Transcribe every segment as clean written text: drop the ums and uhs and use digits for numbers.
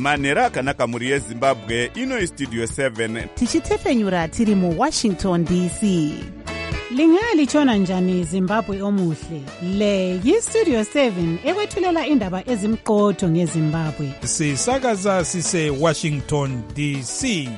manhero akanaka mhuri yezimbabwe. Ino istudio 7 tichitefenyura tiri muwashington dc. Lingalitshona njani Zimbabwe omuhle? Le yistudio 7 ekwethulela indaba ezimqotho ngeZimbabwe. Sisakaza sise Washington DC.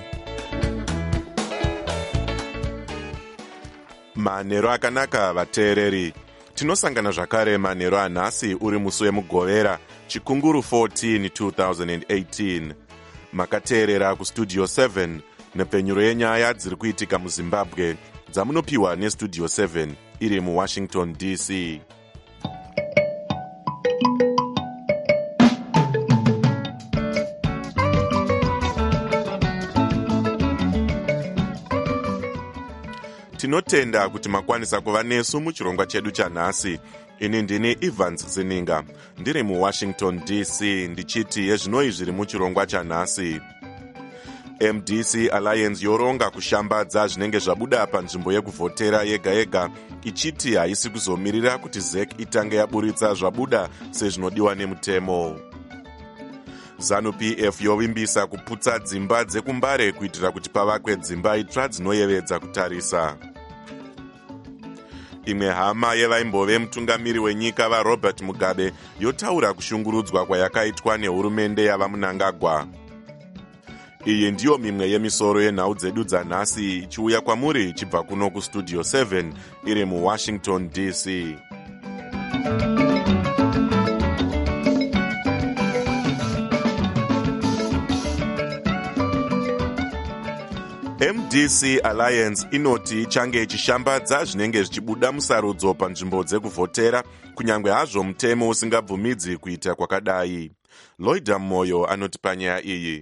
Manhero akanaka vateereri. Tinosangana zvakare manhero anhasi uri musi wemugovera chikunguru 14 2018. Makateerera kustudio 7 nepfenyuro yenyaya dziri kuitika muZimbabwe dzamunopiwa nestudio 7 iri muWashington DC. Tinotenda kuti makwanisa kuva nesu muchirongwa chedu chanhasi. Ini ndini Evans Zininga, ndiri muWashington DC, ndichiti yezvinoi zviri muchirongwa chanhasi. MDC Alliance yoronga kushambadza zvinenge zvabuda panzvimbo yekuvhotera yega yega, ichiti haisi kuzomirira kuti ZEC itange yaburitsa zvabuda sezvinodiwa nemutemo. ZANU-PF yovimbisa kuputsa dzimba dzekumbare kuitira kuti pavakwe dzimba itsva dzinoyevedza kutarisa. Imwe hama yevaimbove mutungamiri wenyika vaRobert Mugabe yotaura kushungurudzwa kwayakaitwa nehurumende yava Mnangagwa. Iyi ndiyo mimwe yemisoro yenhau dzedu dzanhasi ichiuya kwamuri ichibva kuno kustudio 7 iri muWashington DC. MDC Alliance inoti ichange ichishambadza zvinenge zvichibuda musarudzo panzvimbo dzekuvhotera, kunyange hazvo mutemo usingabvumidzi kuita kwakadai. Loida Moyo anoti panyaya iyi.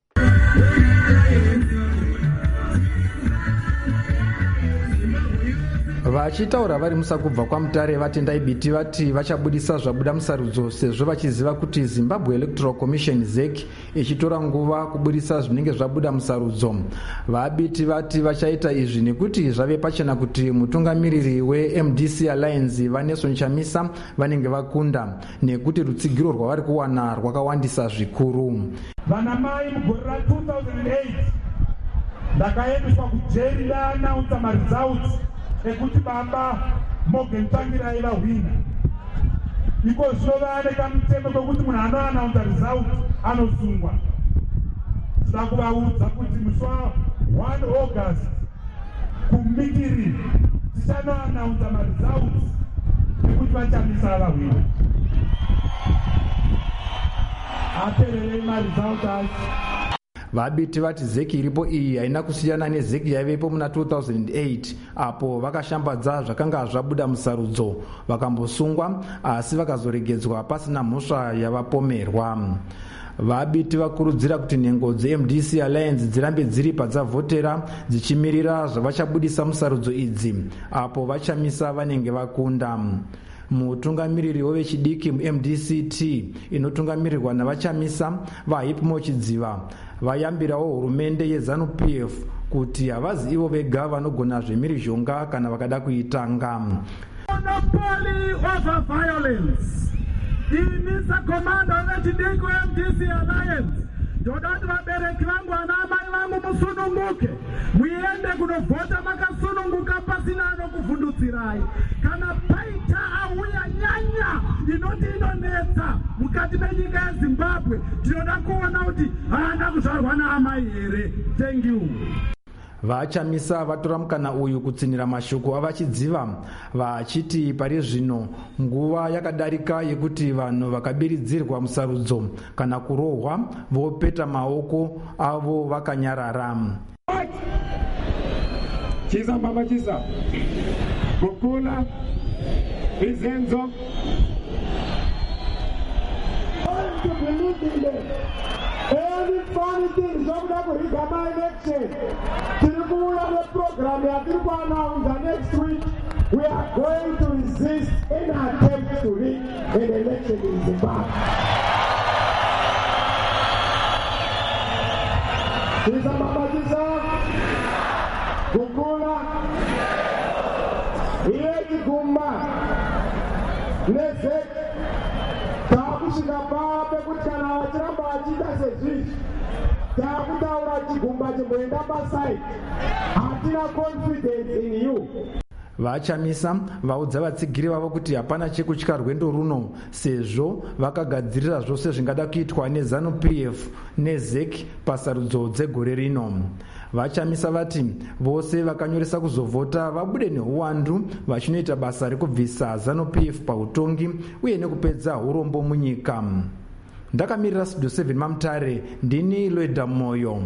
Vachitaura vari musakubva kwaMutare vatendai biti vati vachabudisa zvabuda musarudzo sezvo vachiziva kuti Zimbabwe Electoral Commission ZEC ichitora nguva kubudisa zvinenge zvabuda musarudzo. Vabiti vati vachaita izvi nekuti zvave pachena kuti mutungamiriri weMDC Alliance Vanelson Chamisa vanenge vakunda nekuti rutsigiro rwavari kuwana rwakawandisa zvikuru. Vanamai mugore ra2008 ndakaendeswa kujeri ndaanaunza maresults ekuti baba Morgan Tsvangirai vahwina. Iko zvova nekamutemo kwekuti munhu anoanaunza result anosungwa. Saka kuvaudza kuti musi wa1 August kumikiri tichanoanaunza maresults ekuti vachamisa vahwina. Apererei maresults acho. Vabiti vati ZEC iripo iyi haina kusiyana neZEC yaivepo muna 2008 apo vakashambadza zvakanga zvabuda musarudzo vakambosungwa asi vakazoregedzwa pasina mhosva yavapomerwa. Vabiti vakurudzira kuti nhengo dzeMDC Alliance dzirambe dziri padzavhotera dzichimirira zvavachabudisa musarudzo idzi apo vachamisa vanenge vakunda. Mutungamiriri wevechidiki muMDCT inotungamirirwa navachamisa vaHipmo Chidziva vayambirawo hurumende yeZANU-PF kuti havazi ivo vega vanogona zvemhirizhonga kana vakada kuitanga. Monopoly over violence. Inisa komanda wevechidiki weMDC Alliance. Ndodati vabereki vangu vanamai vangu musununguke. Muende kunovhota makasununguka pasina anokuvhundutsirai. Kana paita auya nyanya inoti inonetsa mukati menyika yeZimbabwe, tinoda kuona kuti haana kuzvarwa naamai here. Thank you. Vachamisa vatora mukana uyu kutsinira mashoko avachidziva vachiti pari zvino nguva yakadarika yekuti vanhu vakabiridzirwa musarudzo kana kurohwa vopeta maoko avo vakanyarara. Chisa baba chisa. Kukula Izenzo. To believe in them. Every funny thing is over for Igama election. The program next week. We are going to resist any attempt to rig an election in Zimbabwe. Chisa baba chisa. Kukula. Iye Gumba. Nezek. tikabva pekuti kana vachiramba vachiita sezvizvi takutaura chigumba chimboenda pasai, hatina confidence in you. vachamisa vaudza vatsigiri vavo kuti hapana chekutya rwendo runo sezvo vakagadzirira zvose zvingada kuitwa nezanu-pf nezec pasarudzo dzegore rino. vachamisa vati vose vakanyoresa kuzovhota vabude neuwandu vachinoita basa rekubvisa zanu-pf pautongi uye nekupedza urombo munyika. ndakamirira studio 7 mamutare, ndini Loida Moyo.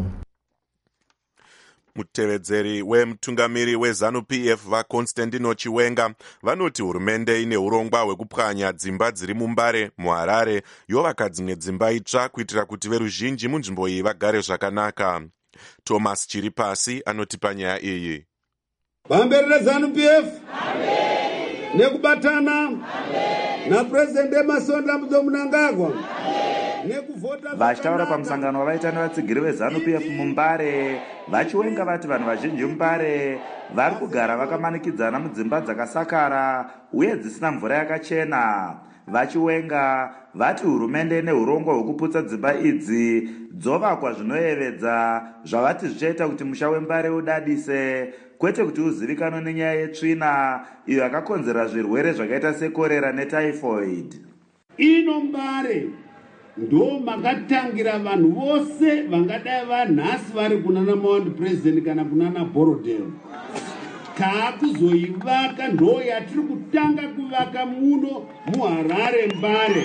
mutevedzeri wemutungamiri wezanu-pf vaconstantino chiwenga vanoti hurumende ine urongwa hwekupwanya dzimba dziri muMbare, muHarare yovaka dzimwe dzimba itsva kuitira kuti veruzhinji munzvimbo iyi vagare zvakanaka. Thomas Chiripasi anotipa nyaya iyi. Vamberi zanu-pf nekubatana naPresident Emmerson Mnangagwa vachitaura pamusangano wavaita nevatsigiri vezanu-pf muMbare, vachiwenga vati vanhu vazhinji muMbare vari kugara vakamanikidzana mudzimba dzakasakara uye dzisina mvura yakachena. vachiwenga vati hurumende neurongwa hwekuputsa dzimba idzi dzovakwa zvinoyevedza zvavati zvichaita kuti musha weMbare udadise, kwete kuti uzivikanwe nenyaya yetsvina iyo yakakonzera zvirwere zvakaita sekorera netyphoid. ino Mbare ndo makatangira vanhu vose vangadai vanhasi vari kunana Mount President kana kunana Borodale. Taakuzoivaka ndo yatiri kutanga kuvaka muno muHarare Mbare,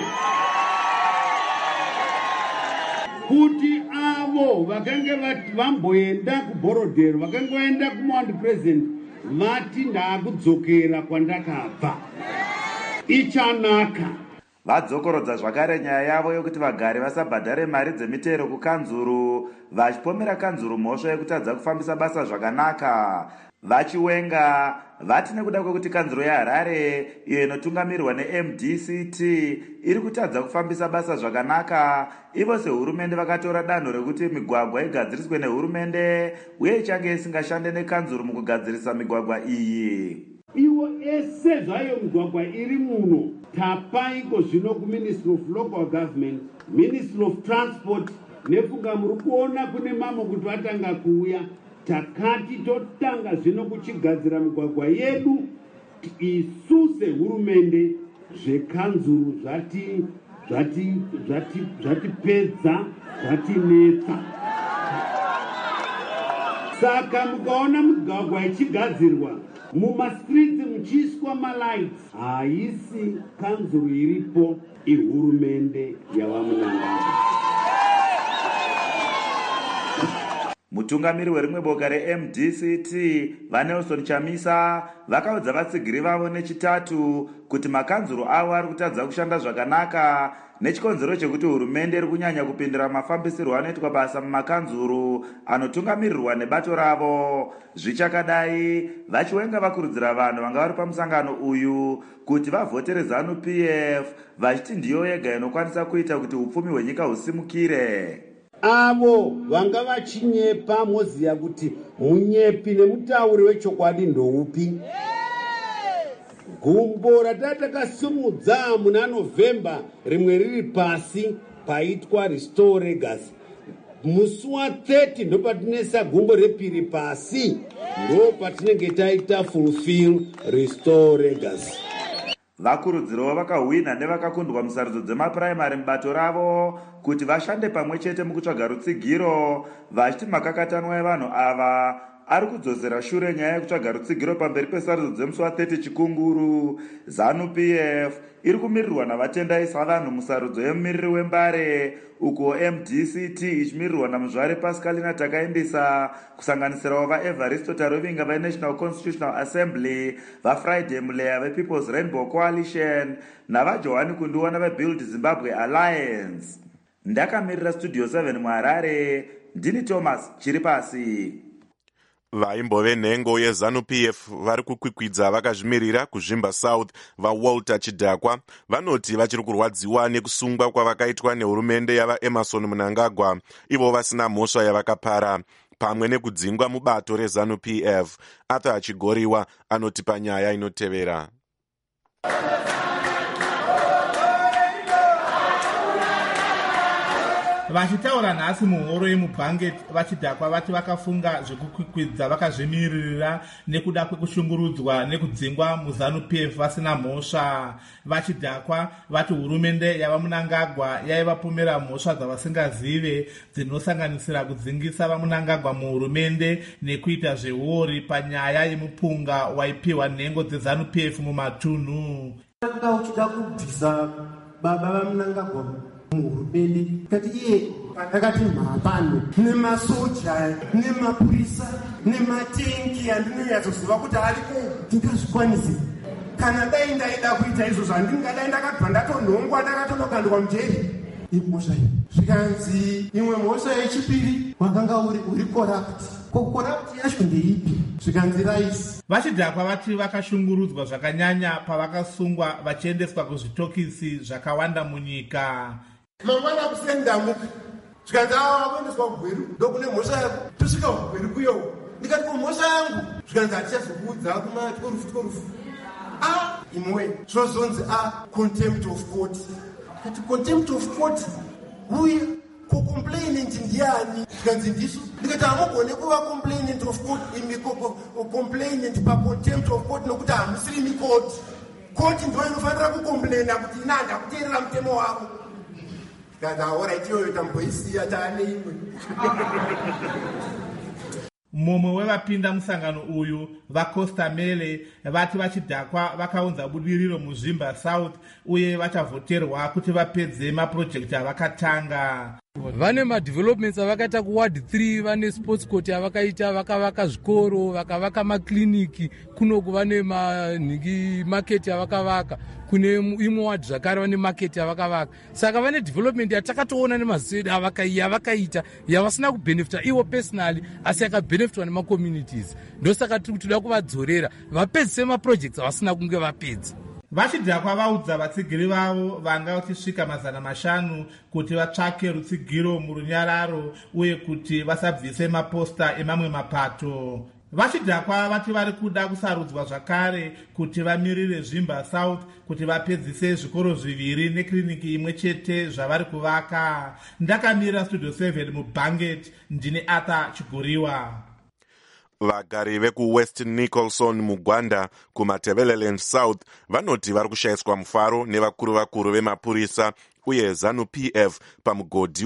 kuti avo vakange vamboenda kuBorodale vakange vaenda kuMount President vati ndaakudzokera kwandakabva. Ichanaka. vadzokorodza zvakare nyaya yavo yokuti vagari vasabhadhare mari dzemitero kukanzuru, vachipomera kanzuru mhosva yekutadza kufambisa basa zvakanaka. vachiwenga vati nekuda kwekuti kanzuro yeHarare iyo inotungamirwa neMDCT iri kutadza kufambisa basa zvakanaka, ivo sehurumende vakatora danho rekuti migwagwa igadziriswe nehurumende uye ichange isingashande nekanzuro mukugadzirisa migwagwa iyi. Iwo ese zvayo migwagwa iri muno tapaiko zvino kuMinistry of Local Government, Ministry of Transport, nefunga muri kuona kune mamwe kuti vatanga kuuya. Takati totanga zvino kuchigadzira migwagwa yedu isuse hurumende zvekanzuru zvatipedza zvatinetsa. Saka mukaona migwagwa ichigadzirwa mumastreets muchiiswa malights, haisi kanzuru iripo, ihurumende yavaMnangagwa. mutungamiri werimwe boka reMDCT vaNelson Chamisa vakaudza vatsigiri vavo nechitatu kuti makanzuro avo ari kutadza kushanda zvakanaka nechikonzero chekuti hurumende iri kunyanya kupindira mafambisirwo anoitwa basa mumakanzuro anotungamirirwa nebato ravo. Zvichakadai vachiwenga vakurudzira vanhu vanga vari pamusangano uyu kuti vavhotere zanu-pf vachiti ndiyo yega inokwanisa kuita kuti upfumi hwenyika husimukire. Avo vanga vachinyepa moziya kuti munyepi nemutauri wechokwadi ndoupi. Gumbo ratatakasumudza muna November rimwe riri pasi paitwa Restore Legacy. Musi wa30 ndo patinesa gumbo repiri pasi, ndo patinenge taita Fulfill Restore Legacy. Vakurudziro vakahwina nevakakundwa musarudzo dzemapuraimari mubato ravo kuti vashande pamwe chete mukutsvaga rutsigiro, vachiti makakatanwa evanhu ava ari kudzosera shure nyaya yekutsvaga rutsigiro pamberi pesarudzo dzemusi wa30 chikunguru. ZANU-PF iri kumirirwa navatendai savanhu musarudzo yemumiriri weMbare, uko MDCT ichimirirwa namuzvare Pascalina Takaendesa, kusanganisirawo vaEvaristo Tarovinga veNational Constitutional Assembly, vaFriday Muleya vePeople's Rainbow Coalition navaJohani Kunduwa veBuild Zimbabwe Alliance. Ndakamirira Studio 7 muHarare, ndini Thomas Chiripasi. Vaimbove nhengo yeZANU-PF vari kukwikwidza vakazvimirira kuzvimba South vaWalter Chidhakwa vanoti vachiri kurwadziwa nekusungwa kwavakaitwa nehurumende yavaEmmerson Mnangagwa, ivo vasina mhosva yavakapara, pamwe nekudzingwa mubato reZANU-PF. Arthur Achigoriwa anotipa nyaya inotevera. Vachitaura nhasi muhoro yemubhanget vachidhakwa vati vakafunga zvekukwikwidza vakazvimiririra nekuda kwekushungurudzwa nekudzingwa muZANU-PF vasina mhosva. Vachidhakwa vati hurumende yava Mnangagwa yaivapomera mhosva dzavasingazive dzinosanganisira kudzingisa vaMnangagwa muhurumende nekuita zveuori panyaya yemupunga waipiwa nhengo dzeZANU-PF mumatunhu. Uchida kubvisa baba vaMnangagwa muhurumende kati iye akati mhapano nemasoja nemapurisa nematengi andinoyatsoziva kuti ariko ndingazvikwanise. Kana dai ndaida kuita izvozvo handingadai ndakabva ndatonhongwa ndakatonokandwa mujeri. Imhosva iyi zvikanzi imwe mhosva yechipiri wakanga uri corrupt. Corrupt yacho ndeipi? Zvikanzi raisi. Vachidhakwa vati vakashungurudzwa zvakanyanya pavakasungwa vachiendeswa kuzvitokisi zvakawanda munyika. Mangwana kusendamuka zvikanzi wakuendeswa kugweru ndokune mhosva yako tosvika kugweru kuyowo ndikati ko mhosva yangu zvikanzi hatichazokuudza tikorufu imwe zvozonzi contempt of court. Kati contempt of court uye complainant ndiani? Zvikanzi ndiso. Ndikati hamugone kuva complainant of court imi complainant pa contempt of court nokuti hamusiri mikoti. Koti ndo inofanira kucomplaina kuti ina ndakuteerera mutemo wako. Mumwe wevapinda musangano uyu vaCosta Mele vati vachidhakwa vakaunza budiriro muZimba South uye vachavhoterwa kuti vapedze mapurojekti avakatanga. Vane madevelopments avakaita kuward 3, vane sports court avakaita, vakavaka zvikoro, vakavaka makliniki, kunoku vane manhingi market avakavaka, kune imwe ward zvakare vane market avakavaka. Saka vane development yatakatoona nemaziso edu yavakaita yavasina kubenefita ivo personally asi yakabenefitwa nemacommunities. Ndosaka tiri kuti toda kuvadzorera vapedzise maprojects avasina kunge vapedza. Vachidhakwa vaudza vatsigiri vavo vanga vachisvika 500 kuti vatsvake rutsigiro murunyararo uye kuti vasabvise maposta emamwe mapato. Vachidhakwa vati vari kuda kusarudzwa zvakare kuti vamirire Zvimba South kuti vapedzise zvikoro 2 nekliniki imwe chete zvavari kuvaka. Ndakamira Studio 7 muBhanget, ndine Arthur Chiguriwa. Vagari veku-West Nicholson muGwanda kumaTebeleland South vanoti vari kushayiswa mufaro nevakuru vemapurisa uye ZANU-PF pamugodhi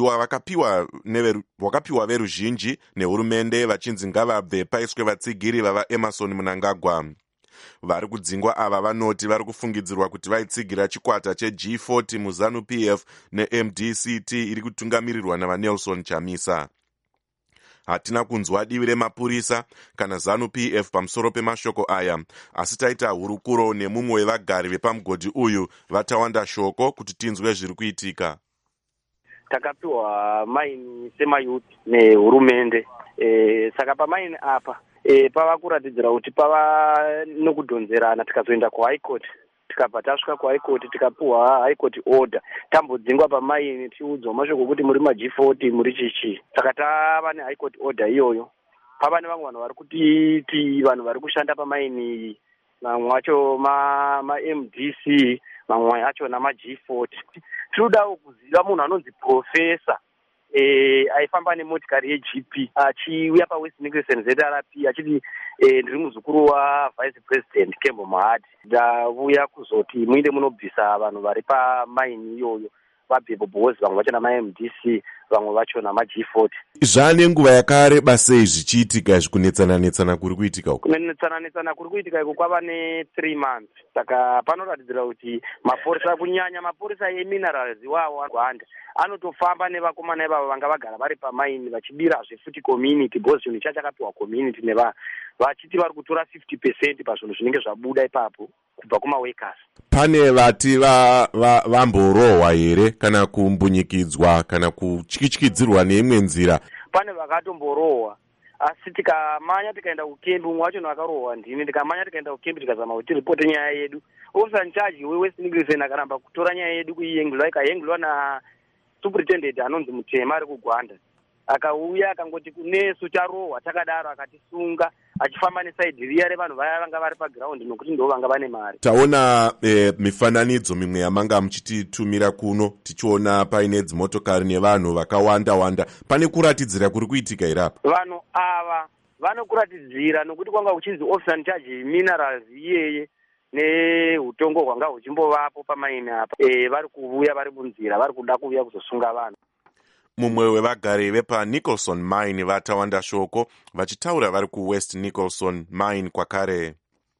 wakapiwa veruzhinji nehurumende vachinzi ngavabve paiswe vatsigiri vava Emmerson Mnangagwa. Vari kudzingwa ava vanoti vari kufungidzirwa kuti vaitsigira chikwata cheG40 muZANU-PF neMDCT iri kutungamirirwa navaNelson Chamisa. Hatina kunzwa divi remapurisa kana ZANU-PF pamusoro pemashoko aya, asi taita hurukuro nemumwe wevagari vepamugodhi uyu vatawanda shoko kuti tinzwe zviri kuitika. Takapiwa maini semayuti nehurumende, saka pamaini apa pava kuratidzira kuti pava nokudhonzerana. Tikazoenda kuHigh Court, tikabva tasvika kuHigh Court tikapiwa High Court order, tambodzingwa pamaini tiudzwa mashoko kuti muri maG40 muri chichi. Saka tava neHigh Court order iyoyo. Pava nevamwe vanhu vari kutiti vanhu vari kushanda pamaini, mamwe wacho maMDC, mamwe acho namaG40. Tinodawo kuziva munhu anonzi profesa aifamba nemotikari yeGP achiuya paWest Nicholson ZRP achiti ndiri muzukuru waVice President Kembo Mahadi. Ndauya kuzoti muinde munobvisa vanhu vari pamaini iyoyo vabve bobhozi, vamwe vacho namaMDC, vamwe vacho namaG40. Zvane nguva yakareba sei zvichiitika izvi? Kunetsana kuri kuitika uko? Kunetsana kuri kuitika iko kwava ne3 months. Saka panoratidzira kuti mapurisa, kunyanya mapurisa eMinerals iwawo Gwanda, anotofamba nevakomana ivavo vanga vagara vari pamaini vachibirazve futi community, because chinhu chakapiwa community vachiti vari kutora 50% pazvinhu zvinenge zvabuda ipapo kubva kumaworkers. Pane vati vamborohwa here kana kumbunyikidzwa kana kutyityidzirwa neimwe nzira? Pane vakatomborohwa, asi tikamanya tikaenda kukembi, umwe wacho akarohwa ndini, ndikamanya tikaenda kukembi tikazama kuti ripote nyaya yedu, officer in charge weWest Nicholson akaramba kutora nyaya yedu kuiyengelwa, ikayengelwa na superintendent anonzi Mutema ari kuGwanda. akauya akangoti kunesu tarohwa takadaro akatisunga achifamba nesaidhi riya revanhu vaya vanga vari pagiraundi nokuti ndo vanga vane mari. Taona mifananidzo mimwe yamanga muchititumira kuno tichiona paine dzimotokari nevanhu vakawanda wanda. Pane kuratidzira kuri kuitika irapa? Vanhu ava vanokuratidzira nokuti kwanga kuchinzi officer in charge minerals iyeye neutongo hwanga huchimbovapo pamaini apa. Vari kuuya vari munzira vari kuda kuuya kuzosunga vanhu. Mumwe wevagari vepa Nicholson Mine vatawanda shoko vachitaura vari kuWest Nicholson Mine kwakare.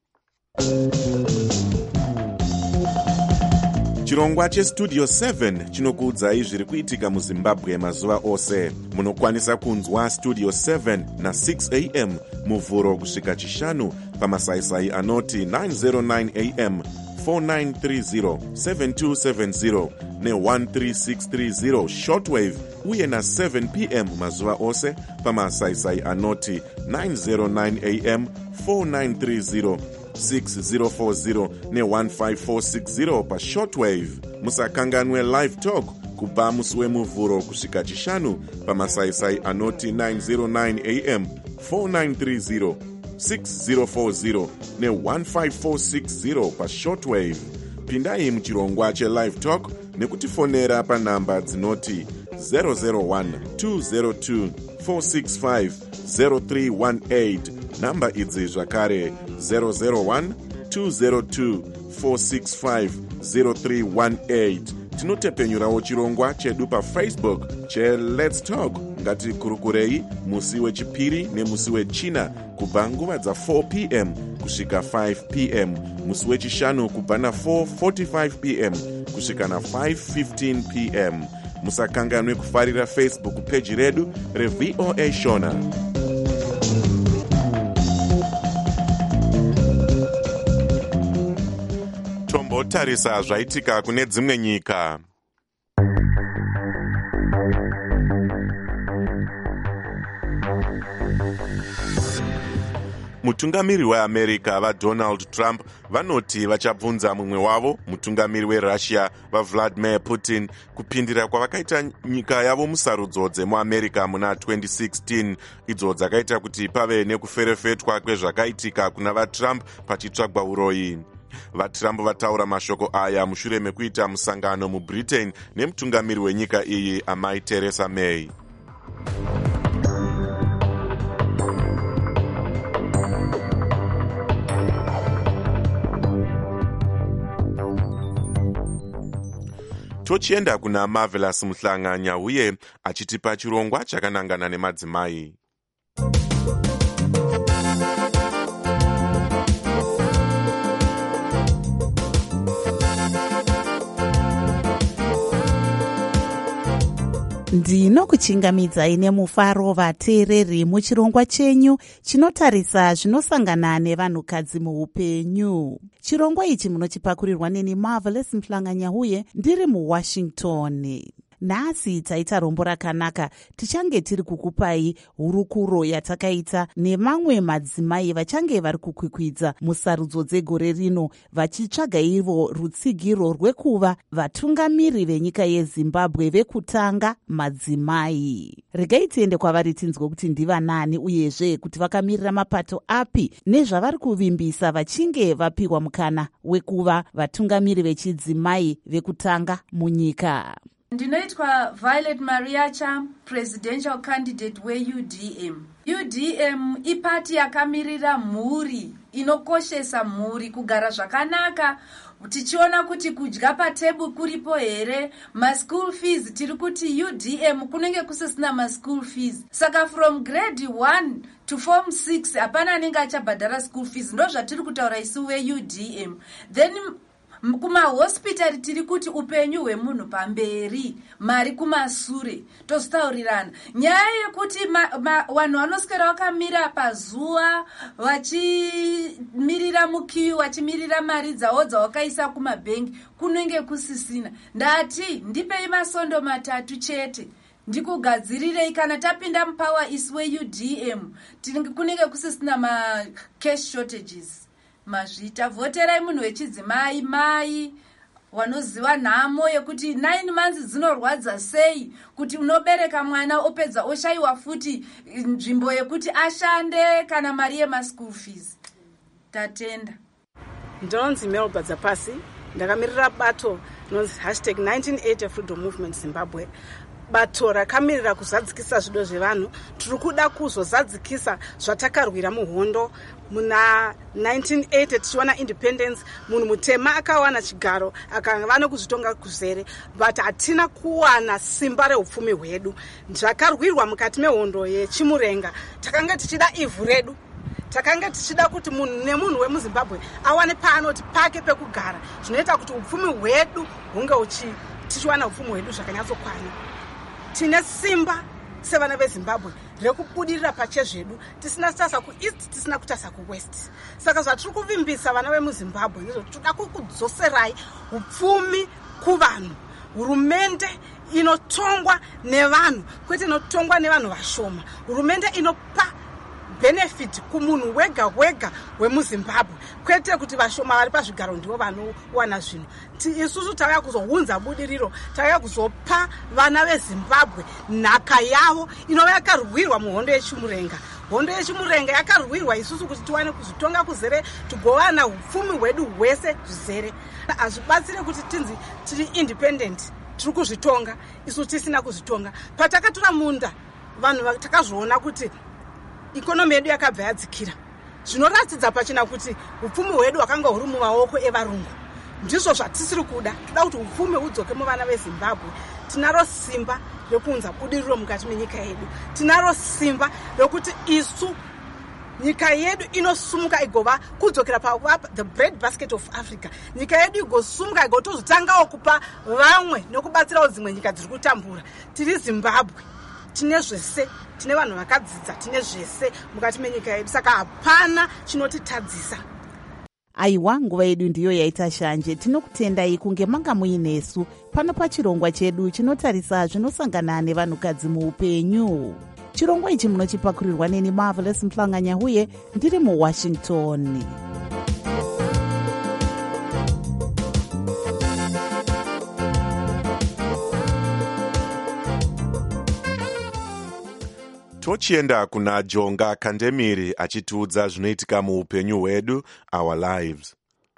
Chirongwa cheStudio 7 chinokuudzai zviri kuitika muZimbabwe mazuva ose. Munokwanisa kunzwa Studio 7 na 6 am muvhuro kusvika chishanu pamasaisai anoti 909 am 4930 7270 ne13630 shortwave uye na 7 pm mazuva ose pamasaisai anoti 909 am 4930 6040 ne15460 pashortwave. Musakanganwe live talk kubva musi wemuvhuro kusvika chishanu pamasaisai anoti 909 am 4930 6040 ne15460 pashortwave. Pindai muchirongwa chelive talk nekutifonera panhamba dzinoti 001 202 465 0318. Namba idzi zvakare 001 202 465 0318. Tinotepenyurawo chirongwa chedu paFacebook cheLet's Talk. Ngatikurukurei musi wechipiri nemusi wechina kubva nguva dza4 pm kusvika 5 pm, musi wechishanu kubva na4:45 pm kusvika na5:15 pm. Musakanganwe kufarira Facebook page redu reVOA Shona. Tombotarisa zvaitika kune dzimwe nyika. Mutungamiri weAmerica vaDonald Trump vanoti vachabvunza mumwe wavo mutungamiri weRussia vaVladimir Putin kupindira kwavakaita nyika yavo musarudzo dzemuAmerica muna 2016, idzo dzakaita kuti pave nekuferefetwa kwezvakaitika kuna vaTrump pachitsvagwa uroyi. VaTrump vataura mashoko aya mushure mekuita musangano muBritain nemutungamiri wenyika iyi amai Theresa May. Tochienda kuna Marvelous Muhlanganya uye achitipa chirongwa chakanangana nemadzimai. Ndinokuchingamidzai nemufaro vateereri muchirongwa chenyu chinotarisa zvinosangana nevanhukadzi muupenyu. Chirongwa ichi munochipakurirwa neni Marvelous Muhlanganya uye ndiri muWashington. Nhasi taita rombo rakanaka, tichange tiri kukupai hurukuro yatakaita nemamwe madzimai vachange vari kukwikwidza musarudzo dzegore rino vachitsvaga ivo rutsigiro rwekuva vatungamiri venyika yeZimbabwe vekutanga madzimai. Regai tiende kwavari tinzwe kuti ndivanani uyezve kuti vakamirira mapato api nezvavari kuvimbisa vachinge vapiwa mukana wekuva vatungamiri vechidzimai vekutanga munyika. Ndinoitwa Violet Mariacha, presidential candidate weUDM. UDM ipati yakamirira mhuri, inokoshesa mhuri, kugara zvakanaka, tichiona kuti kudya patebwe kuripo here, ma-school fees tiri kuti UDM kunenge kusisina ma-school fees. Saka from grade 1 to form 6 hapana anenge achabhadhara school fees. Ndo zvatiri kutaura isu weUDM. Then kumahospitari tiri kuti upenyu hwemunhu pamberi, mari kumasure, tozotaurirana. Nyaya yekuti vanhu vanoswera vakamira pazuva vachimirira mukiyu, vachimirira mari dzavo dzavakaisa kumabhengi, kunenge kusisina. Ndati ndipei masondo 3 chete ndikugadzirirei kana tapinda mupower isu weUDM kunenge kusisina ma-cash shortages. Mazvita voterai munhu wechidzimai mai wanoziva nhamo yekuti 9 months dzinorwadza sei, kuti unobereka mwana opedza oshayiwa futi nzvimbo yekuti ashande kana mari yemaschool fees. Tatenda. Ndinonzi Melba Dzapasi, ndakamirira bato nonzi #1980 Freedom Movement Zimbabwe. Bato rakamirira kuzadzikisa zvido zvevanhu. Tiri kuda kuzozadzikisa zvatakarwira muhondo muna 1980 tichiwana independence. Munhu mutema akawana chigaro akava nekuzvitonga kuzere, but hatina kuwana simba reupfumi hwedu. Zvakarwirwa mukati mehondo yechimurenga, takanga tichida ivhu redu, takanga tichida kuti munhu nemunhu wemuzimbabwe awane paanoti pake pekugara, zvinoita kuti upfumi hwedu hunge tichiwana upfumi hwedu zvakanyatsokwana. Tine simba sevana vezimbabwe rekubudirira pachezvedu, tisina kutasa kueast, tisina kutasa kuwest. Saka zvatiri kuvimbisa vana vemuzimbabwe ndizvo tinoda kudzoserai upfumi kuvanhu. Hurumende inotongwa nevanhu, kwete inotongwa nevanhu vashoma. Hurumende inopa benefit kumunhu wega wega wemuzimbabwe, kwete kuti vashoma vari pazvigaro ndivo vanowana zvinhu. Isusu tauya kuzounza budiriro, tauya kuzopa vana vezimbabwe nhaka yavo inova yakarwirwa muhondo yechimurenga. Hondo yechimurenga yakarwirwa isusu kuti tiwane kuzotonga kuzere, tigowana upfumi hwedu hwese zvizere. Hazvibatsire kuti tinzi tiri independent, tiri kuzvitonga isu tisina kuzvitonga. Patakatora munda vanhu takazvoona kuti ikonomi yedu yakabva yadzikira. Zvinoratidza pachina kuti upfumi hwedu hwakanga huri mumaoko evarungu. Ndizvo zvatisiri kuda. Toda kuti upfumi hudzoke muvana vezimbabwe. Tinaro simba rekuunza budiriro mukati menyika yedu. Tinaro simba rekuti isu nyika yedu inosumuka igova kudzokera pakuva the bread basket of Africa. Nyika yedu igosumuka igotozotangawo kupa vamwe nekubatsirawo dzimwe nyika dziri kutambura. Tiri Zimbabwe, tine zvese, tine vanhu vakadzidza, tine zvese mukati menyika yedu, saka hapana chinotitadzisa. Aiwa, nguva yedu ndiyo yaita shanje. Tinokutendai kunge manga muinesu pano pachirongwa chedu chinotarisa zvinosangana nevanhukadzi muupenyu. Chirongwa ichi munochipakurirwa neni Marvelous Mhlanganya, ndiri muWashington. Tochienda kuna Jonga Kandemiri achitiudza zvinoitika muupenyu hwedu, our lives.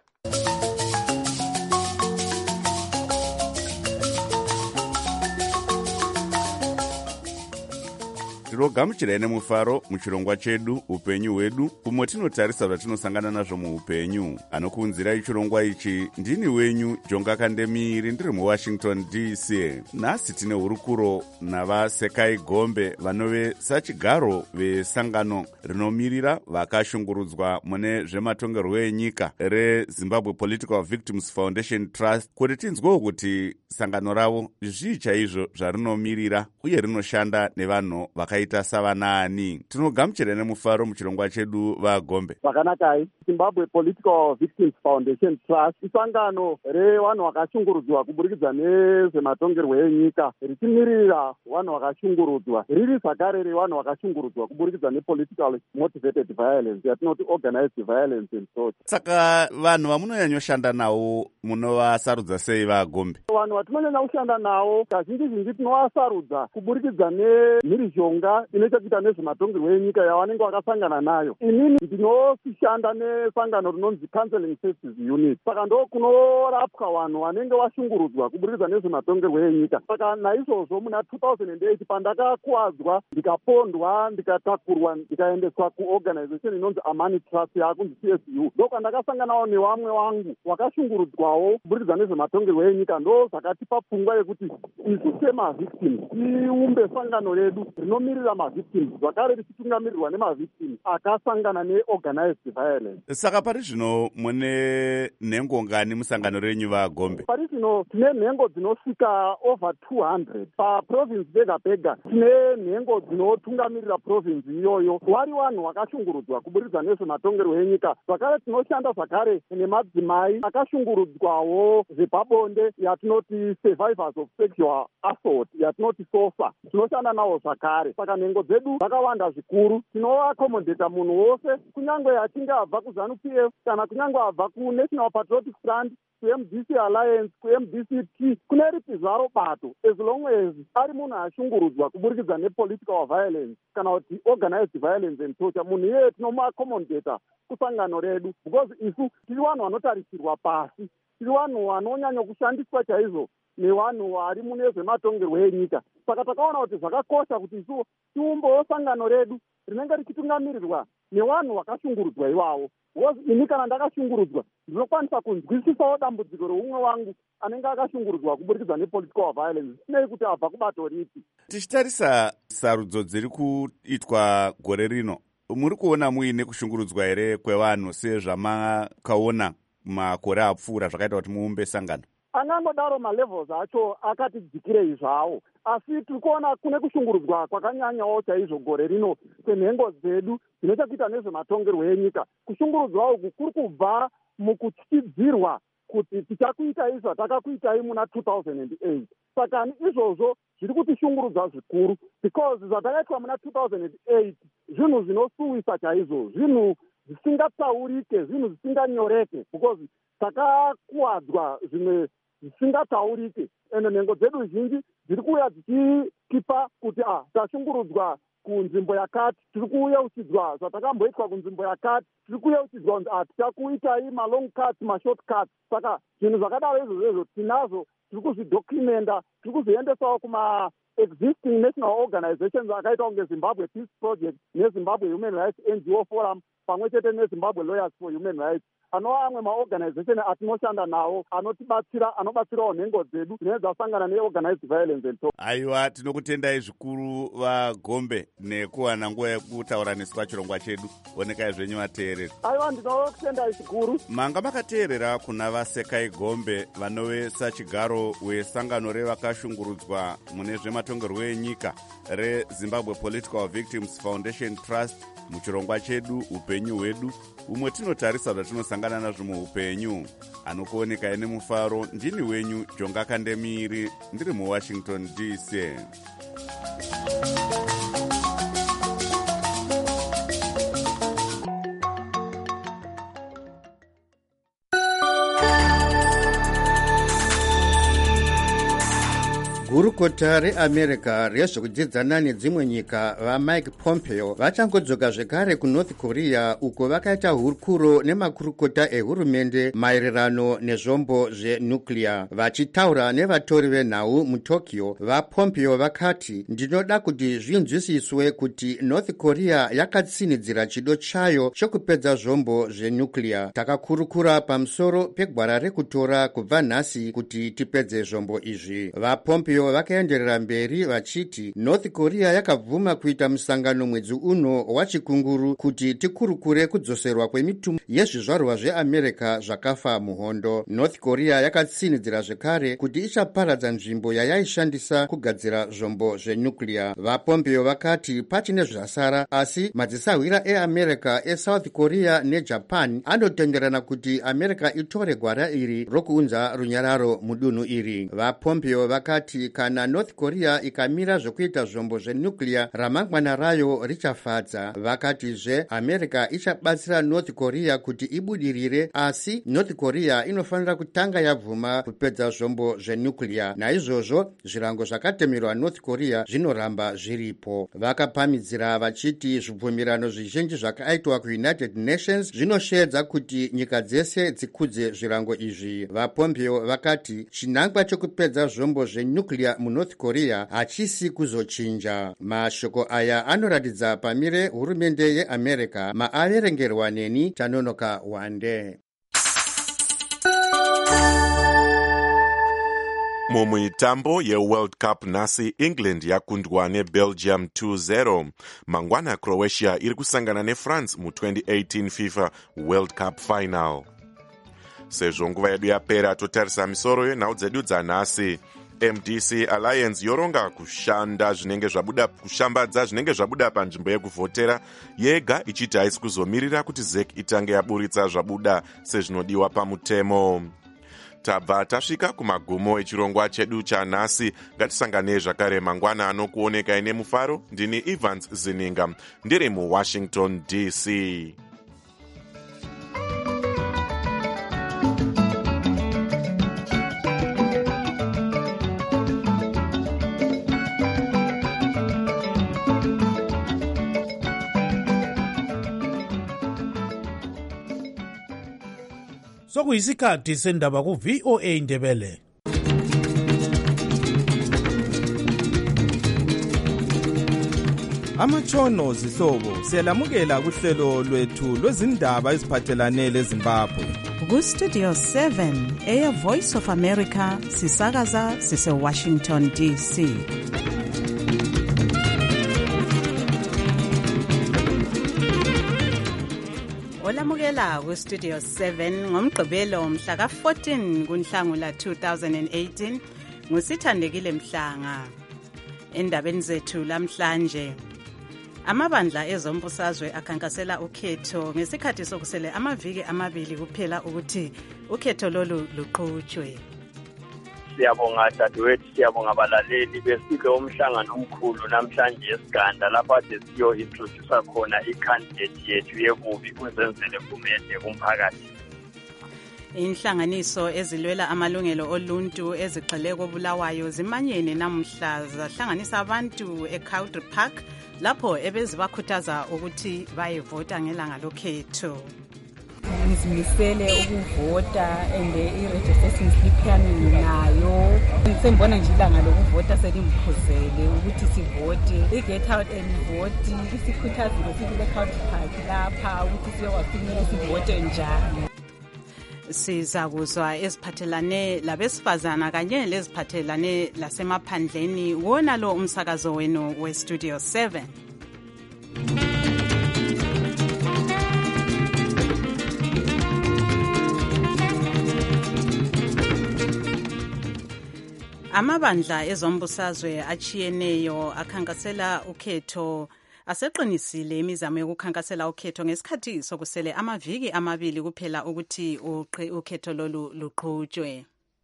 Tinogamuchirai nemufaro muchirongwa chedu upenyu hwedu, umwe tinotarisa zvatinosangana nazvo muupenyu. Anokuunzirai chirongwa ichi ndini wenyu Jonga Kandemiri, ndiri muWashington DC. Nhasi tine hurukuro navaSekai Gombe vanove sachigaro vesangano rinomirira vakashungurudzwa mune zvematongerwo enyika reZimbabwe Political Victims Foundation Trust, kuti tinzwewo kuti sangano ravo zvii chaizvo zvarinomiririra uye rinoshanda nevanhu vakaita savanani. Tinogamuchira nemufaro muchirongwa chedu vaGombe. Vakanakai, Zimbabwe Political Victims Foundation Trust isangano revanhu vakashungurudzwa kuburikidza nezvematongerwo enyika, richimirira vanhu vakashungurudzwa, riri zvakare revanhu vakashungurudzwa kuburikidza nepolitical motivated violence yatinoti organized violence and sort. Saka vanhu vamunonyanyoshanda navo munovasarudza sei vaGombe? Vanhu vatinonyanya kushanda navo kazhinji tinovasarudza kuburikidza nemhirizhonga inoita kuita nezvematongerwo enyika yavanenge vakasangana nayo. Inini ndinoshanda nesangano rinonzi Counseling Services Unit. Saka ndo kunorapwa vanhu vanenge vashungurudzwa kuburikidza nezvematongerwo enyika. Saka naizvozvo muna 2008 pandakakuwadzwa, ndikapondwa, ndikatakurwa, ndikaendeswa kuorganization inonzi Amani Trust yakunzi CSU. Ndo kwandakasanganawo nevamwe vangu vakashungurudzwawo kuburikidza nezvematongerwo enyika. Ndo zvakatipa pfungwa yekuti isu semavictims tiumbe sangano redu rinomirira mavictims, zvakare richitungamirirwa nemavictims akasangana neorganized violence. Saka pari zvino mune nhengo ngani musangano renyu vaGombe? Pari zvino tine nhengo dzinosvika over 200 paprovince pega pega. Tine nhengo dzinotungamirira province iyoyo, wari vanhu vakashungurudzwa kuburikidza nezvematongerwo enyika. Zvakare tinoshanda zvakare nemadzimai akashungurudzwawo zvepabonde yatinoti survivors of sexual assault, yatinoti SOSA. Tinoshanda navo zvakare. Saka nhengo dzedu dzakawanda zvikuru. Tinoakomodeta munhu wose, kunyange achinge abva kuZANU PF kana kunyange abva kuNational Patriotic Front kuMDC Alliance, kuMDCT, kune ripi zvaro bato, as long as ari munhu ashungurudzwa kuburikidza nepolitical violence kana kuti organized violence and torture, munhu iye tinomuaccommodata kusangano redu, because isu tiri vanhu vanotarisirwa pasi, tiri vanhu vanonyanya kushandiswa chaizvo nevanhu vari mune zvematongerwo enyika. Saka takaona kuti zvakakosha kuti isu tiumbewo sangano redu rinenge richitungamirirwa nevanhu vakashungurudzwa ivavo. Because ini kana ndakashungurudzwa ndinokwanisa kunzwisisawo dambudziko reumwe wangu anenge akashungurudzwa kuburikidza nepolitical violence, sinei kuti abva kubato ripi. Tichitarisa sarudzo dziri kuitwa gore rino, muri kuona muine kushungurudzwa here kwevanhu sezvamakaona makore apfuura zvakaita kuti muumbe sangano? Angangodaro malevels acho akati dzikirei zvawo, asi tiri kuona kune kushungurudzwa kwakanyanyawo chaizvo gore rino kwenhengo dzedu dzinochokuita nezvematongerwo enyika. Kushungurudzwa uku kuri kubva mukutyidzirwa kuti tichakuitai zvatakakuitai muna 2008. Saka izvozvo zviri kutishungurudza zvikuru, because zvatakaitwa muna 2008 zvinhu zvinosuwisa chaizvo, zvinhu zvisingatsaurike, zvinhu zvisinganyoreke, because takakuwadzwa zvimwe zvisingataurike, ende nhengo dzedu zhinji dziri kuuya dzichitipa kuti tashungurudzwa kunzvimbo yakati, tiri kuyeuchidzwa zvatakamboitwa kunzvimbo yakati, tiri kuyeuchidzwa kunzi tichakuitai malong cuts, mashort cuts. Saka zvinhu zvakadaro izvozvo tinazvo, tiri kuzvidhocumenta, tiri kuzoendesawo kuma-existing national organizations akaita kunge Zimbabwe Peace Project neZimbabwe Human Rights NGO Forum pamwe chete neZimbabwe Lawyers for Human Rights, anova amwe maorganization atinoshanda nawo anotibatsira, anobatsirawo nhengo dzedu dzinenge dzasangana neorganized violence and torture. Aiwa, tinokutendai zvikuru vaGombe nekuwana nguva yekutauraniswa chirongwa chedu. Onekai zvenyu vateereri. Aiwa, ndinokutendai zvikuru. Manga makateerera kuna vaSekai Gombe vanovesa chigaro wesangano revakashungurudzwa mune zvematongerwo enyika reZimbabwe Political Victims Foundation Trust muchirongwa chedu upenyu hwedu, umwe tinotarisa zvatinosangana nazvo muupenyu. Anokuonekai nemufaro ndini wenyu Jonga Kandemiri, ndiri muWashington DC. gurukota reamerica rezvekudzidzana nedzimwe nyika vaMike Pompeo vachangodzoka zvekare kuNorth Korea, uko vakaita hurukuro nemakurukota ehurumende maererano nezvombo zvenuclear. Vachitaura nevatori venhau muTokyo, vaPompeo vakati, ndinoda kuti zvinzwisiswe kuti North Korea yakatsinidzira chido chayo chokupedza zvombo zvenuclear. Takakurukura pamusoro pegwara rekutora kubva nhasi kuti tipedze zvombo izvi. VaPompeo vakaenderera mberi vachiti North Korea yakabvuma kuita musangano mwedzi uno wachikunguru kuti tikurukure kudzoserwa kwemitumbi yezvizvarwa zveAmerica zvakafa muhondo. North Korea yakatsinidzira zvekare kuti ichaparadza nzvimbo yayaishandisa kugadzira zvombo zvenuclear. VaPompeo vakati pachine zvasara, asi madzisahwira eAmerica, eSouth Korea neJapan anotenderana kuti America itore gwara iri rokuunza runyararo mudunhu iri. VaPompeo vakati kana North Korea ikamira zvokuita zvombo zvenuclear, ramangwana rayo richafadza. Vakatizve America ichabatsira North Korea kuti ibudirire, asi North Korea inofanira kutanga yabvuma kupedza zvombo zvenuclear. Naizvozvo zvirango zvakatemerwa North Korea zvinoramba zviripo. Vakapamidzira vachiti zvibvumirano zvizhinji zvakaitwa kuUnited Nations zvinoshedza kuti nyika dzese dzikudze zvirango izvi. VaPompeo vakati chinangwa chokupedza zvombo zvenuclear muNorth Korea hachisi kuzochinja. Mashoko aya anoratidza pamire hurumende yeAmerica. Maaverengerwa neni Tanonoka Wande. Mumuitambo yeWorld Cup nhasi, England yakundwa neBelgium 2-0. Mangwana Croatia iri kusangana neFrance mu2018 FIFA World Cup final. Sezvo nguva yedu yapera, totarisa misoro yenhau dzedu dzanhasi. MDC Alliance yoronga kushambadza zvinenge zvabuda panzvimbo yekuvhotera yega, ichiti haisi kuzomirira kuti ZEC itange yaburitsa zvabuda sezvinodiwa pamutemo. Tabva tasvika kumagumo echirongwa chedu chanhasi. Ngatisangane zvakare mangwana anokuonekai nemufaro. Ndini Evans Zininga, ndiri muWashington DC. sokuyisikhathi sendaba ku-VOA Indebele. Amatshono zihlobo siyalamukela kuhlelo lwethu lwezindaba eziphathelane leZimbabwe. Ku-Studio 7 Air Voice of America sisakaza sise-Washington DC. Olamukela ku-Studio 7 ngomgqibelo mhla ka-14 kuNhlangula 2018 ngusithandekile Mhlanga. Endabeni zethu lamhlanje, amabandla ezombusazwe akhankasela ukhetho ngesikhathi sokusele amaviki amabili kuphela ukuthi ukhetho lolu luqhutshwe. Siyabonga dadewethu, siyabonga abalaleli besike umhlangano omkhulu namhlanje esiganda lapho ade siyo-introducer khona i-candidate yethu yebubi uZenzele Kumede kumphakathi. Inhlanganiso ezilwela amalungelo oluntu ezigxile koBulawayo zimanyene namuhla zahlanganisa abantu eCowdry Park lapho ebezibakhuthaza ukuthi bayevota ngelanga lokhetho. Ngizimisele ukuvota and i-registration slip yami nayo. Sengibona nje ilanga lokuvota selimphuzele ukuthi sivote. I-get out and vote isikhuthazile sibile eCowdry Park lapha ukuthi siyowafinyela sivote njani. Sizakuzwa eziphathelane labesifazana kanye leziphathelane lasemaphandleni wona lo umsakazo wenu we-Studio 7. Amabandla ezombusazwe achiyeneyo akhankasela ukhetho aseqinisile imizamo yokukhankasela ukhetho ngesikhathi sokusele amaviki amabili kuphela ukuthi ukhetho lolu luqhutshwe.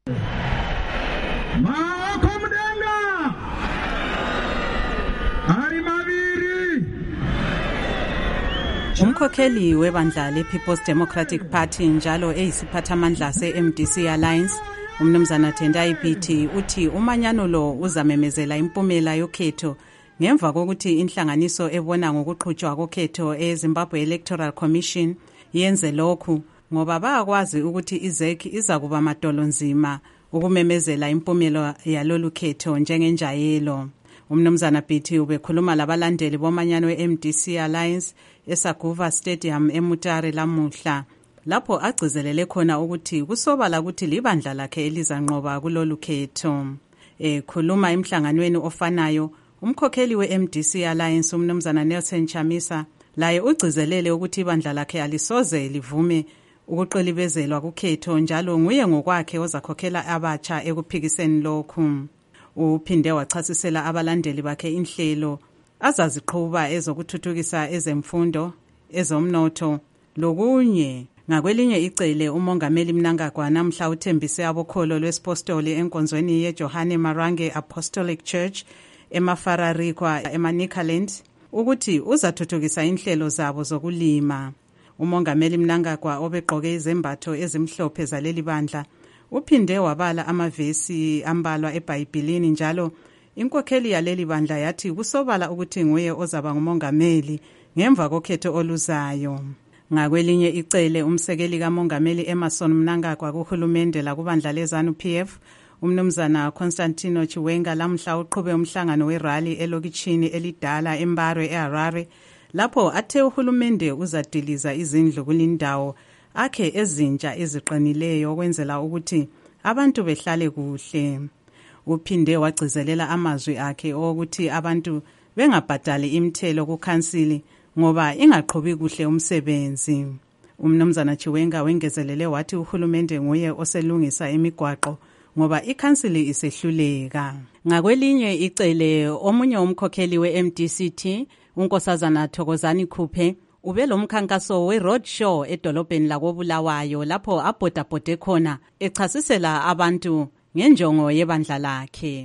Umkhokheli webandla le-People's Democratic Party njalo eyisiphathamandla se-MDC Alliance, umnumzana Tendai Biti, uthi umanyano lo uzamemezela impumela yokhetho ngemva kokuthi inhlanganiso ebona ngokuqhutshwa kokhetho eZimbabwe Electoral Commission yenze lokhu ngoba bayakwazi ukuthi iZEC iza kuba madolo nzima ukumemezela impumelo yalolu khetho njengenjayelo. Umnumzana Biti ubekhuluma labalandeli bomanyano we-MDC Alliance eSaguva Stadium eMutare lamuhla lapho agcizelele khona ukuthi kusobala ukuthi libandla lakhe elizanqoba kulolu khetho. Khuluma emhlanganweni ofanayo, umkhokheli we-MDC Alliance umnumzana Nelson Chamisa laye ugcizelele ukuthi ibandla lakhe alisoze livume ukuqilibezelwa kukhetho njalo nguye ngokwakhe ozakhokhela abatsha ekuphikiseni lokhu. Uphinde wachasisela abalandeli bakhe inhlelo azaziqhuba ezokuthuthukisa ezemfundo, ezomnotho lokunye. Ngakwelinye icele umongameli Mnangagwa namhla uthembise abokholo lwesipostoli enkonzweni yeJohane Marange Apostolic Church emafararikwa eManicaland ukuthi uzathuthukisa inhlelo zabo zokulima. Umongameli Mnangagwa obegqoke izembatho ezimhlophe zaleli bandla uphinde wabala amavesi ambalwa eBhayibhelini njalo inkokheli yaleli bandla yathi kusobala ukuthi nguye ozaba ngumongameli ngemva kokhetho oluzayo. Ngakwelinye icele umsekeli kamongameli Emerson Mnangagwa kuhulumende lakubandla leZANU-PF umnumzana Constantino Chiwenga lamhla uqhube umhlangano werally elokitshini elidala eMbarwe eHarare lapho athe uhulumende uzadiliza izindlu kulindawo akhe ezintsha eziqinileyo ukwenzela ukuthi abantu behlale kuhle. Uphinde wagcizelela amazwi akhe ukuthi abantu bengabhadali imithelo kukhansili ngoba ingaqhubi kuhle umsebenzi. Umnumzana Chiwenga wengezelele wathi uhulumende nguye oselungisa imigwaqo ngoba ikhansili isehluleka. Ngakwelinye icele omunye umkhokheli we-MDCT unkosazana Thokozani Khuphe ube lo mkhankaso we-road show edolobheni lakoBulawayo lapho abhodabhode khona echasisela abantu ngenjongo yebandla lakhe.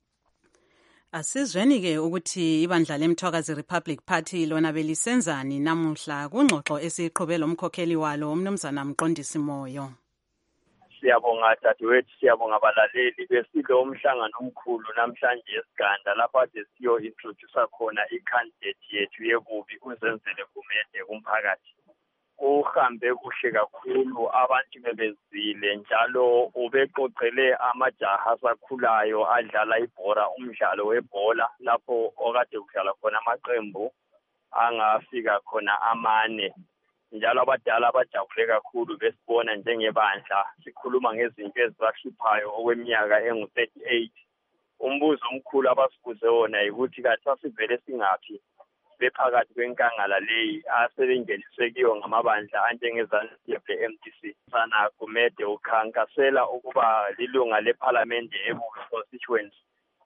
Asizweni-ke ukuthi ibandla leMthwakazi Republic Party lona belisenzani namuhla kungxoxo esiqhube lo mkhokheli walo umnumzana Mqondisi Moyo. Siyabonga dadewethu, siyabonga abalaleli besike umhlangano omkhulu namhlanje esiganda lapho ade siyo-introducer khona i-candidate yethu yebubi uZenzele Kumede kumphakathi. uhambe kuhle kakhulu, abantu bebezile njalo ubeqoqele amajaha asakhulayo adlala ibhola, umdlalo webhola lapho okade kudlala khona amaqembu angafika khona 4. Njalo abadala bajabule kakhulu besibona njengebandla sikhuluma ngezinto ezibahluphayo okweminyaka engu-38. Umbuzo omkhulu abasibuze wona ukuthi kathi asivele singaphi bephakathi kwenkangala leyi asebengeniswe kiyo ngamabandla anjengeZANU-PF le-MDC. Sana Gumede ukhankasela ukuba lilunga lephalamende eBubi constituency.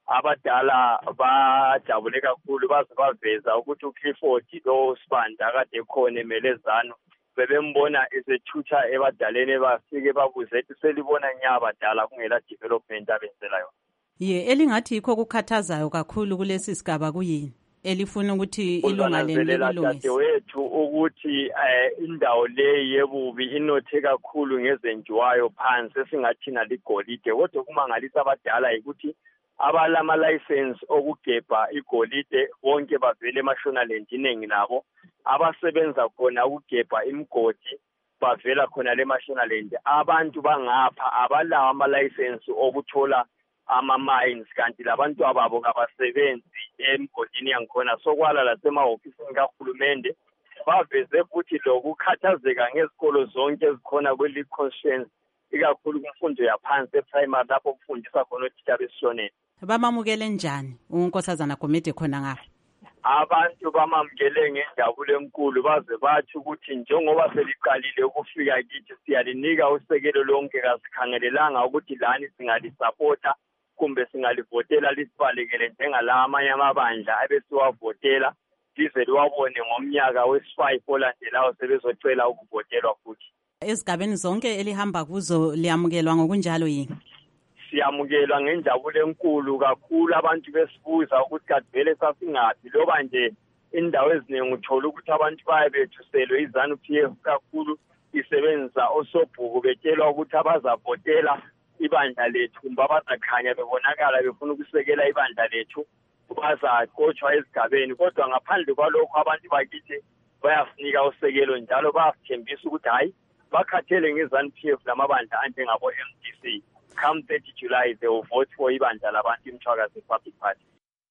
Abadala bajabule kakhulu baze baveza ukuthi uClifford lo Sibanda akade khona emele ZANU bebembona esethutha ebadaleni bafike babuze ethi selibona nya abadala kungela development abenzela yona. Elingathi yikho kukhathazayo kakhulu kulesi sigaba kuyini elifuna ukuthi ilunga lelilungise wethu ukuthi indawo leyi yeBubi inothe kakhulu ngezenjiwayo phansi esingathina ligolide, kodwa kumangalisa abadala ukuthi abalama license okugebha igolide bonke bavele eMashonaland iningi nabo abasebenza khona ukugebha imgodi bavela khona leMashonaland. Abantu bangapha abalawo ama license okuthola ama-mines kanti labantu ababo kabasebenzi emgodini yangikhona sokwala lasemahofisini kahulumende baveze futhi lokukhathazeka ngezikolo zonke ezikhona kweli constituency ikakhulu kumfundo yaphansi eprimary lapho kufundisa khona othisha besishoneni. Bamamukele njani uNkosazana Gumede khona ngapha? Abantu bamamukele ngenjabulo enkulu baze bathi ukuthi njengoba seliqalile ukufika kithi siyalinika usekelo lonke kasikhangelelanga ukuthi lani singalisupporta kumbe singalivotela lisibalekele njengala amanye amabandla abesiwavotela lize liwabone ngomnyaka wesi-5 olandelayo sebezocela ukuvotelwa futhi. Ezigabeni zonke elihamba kuzo liyamukelwa ngokunjalo yini? Siyamukelwa ngenjabulo enkulu kakhulu, abantu besibuza ukuthi kade vele sasingaphi loba nje indawo eziningi uthola ukuthi abantu baye bethuselwe iZANU-PF kakhulu isebenza osobhuku betshelwa ukuthi abazavotela ibandla lethu kumbe abazakhanya bebonakala befuna ukusekela ibandla lethu bazaqotshwa ezigabeni, kodwa ngaphandle kwalokho abantu bakithi bayasinika usekelo njalo bayasithembisa ukuthi hayi bakhathele ngeZANU-PF lamabandla anjengabo MDC. Come 30 July they will vote for ibandla labantu iMthwakazi Republic Party.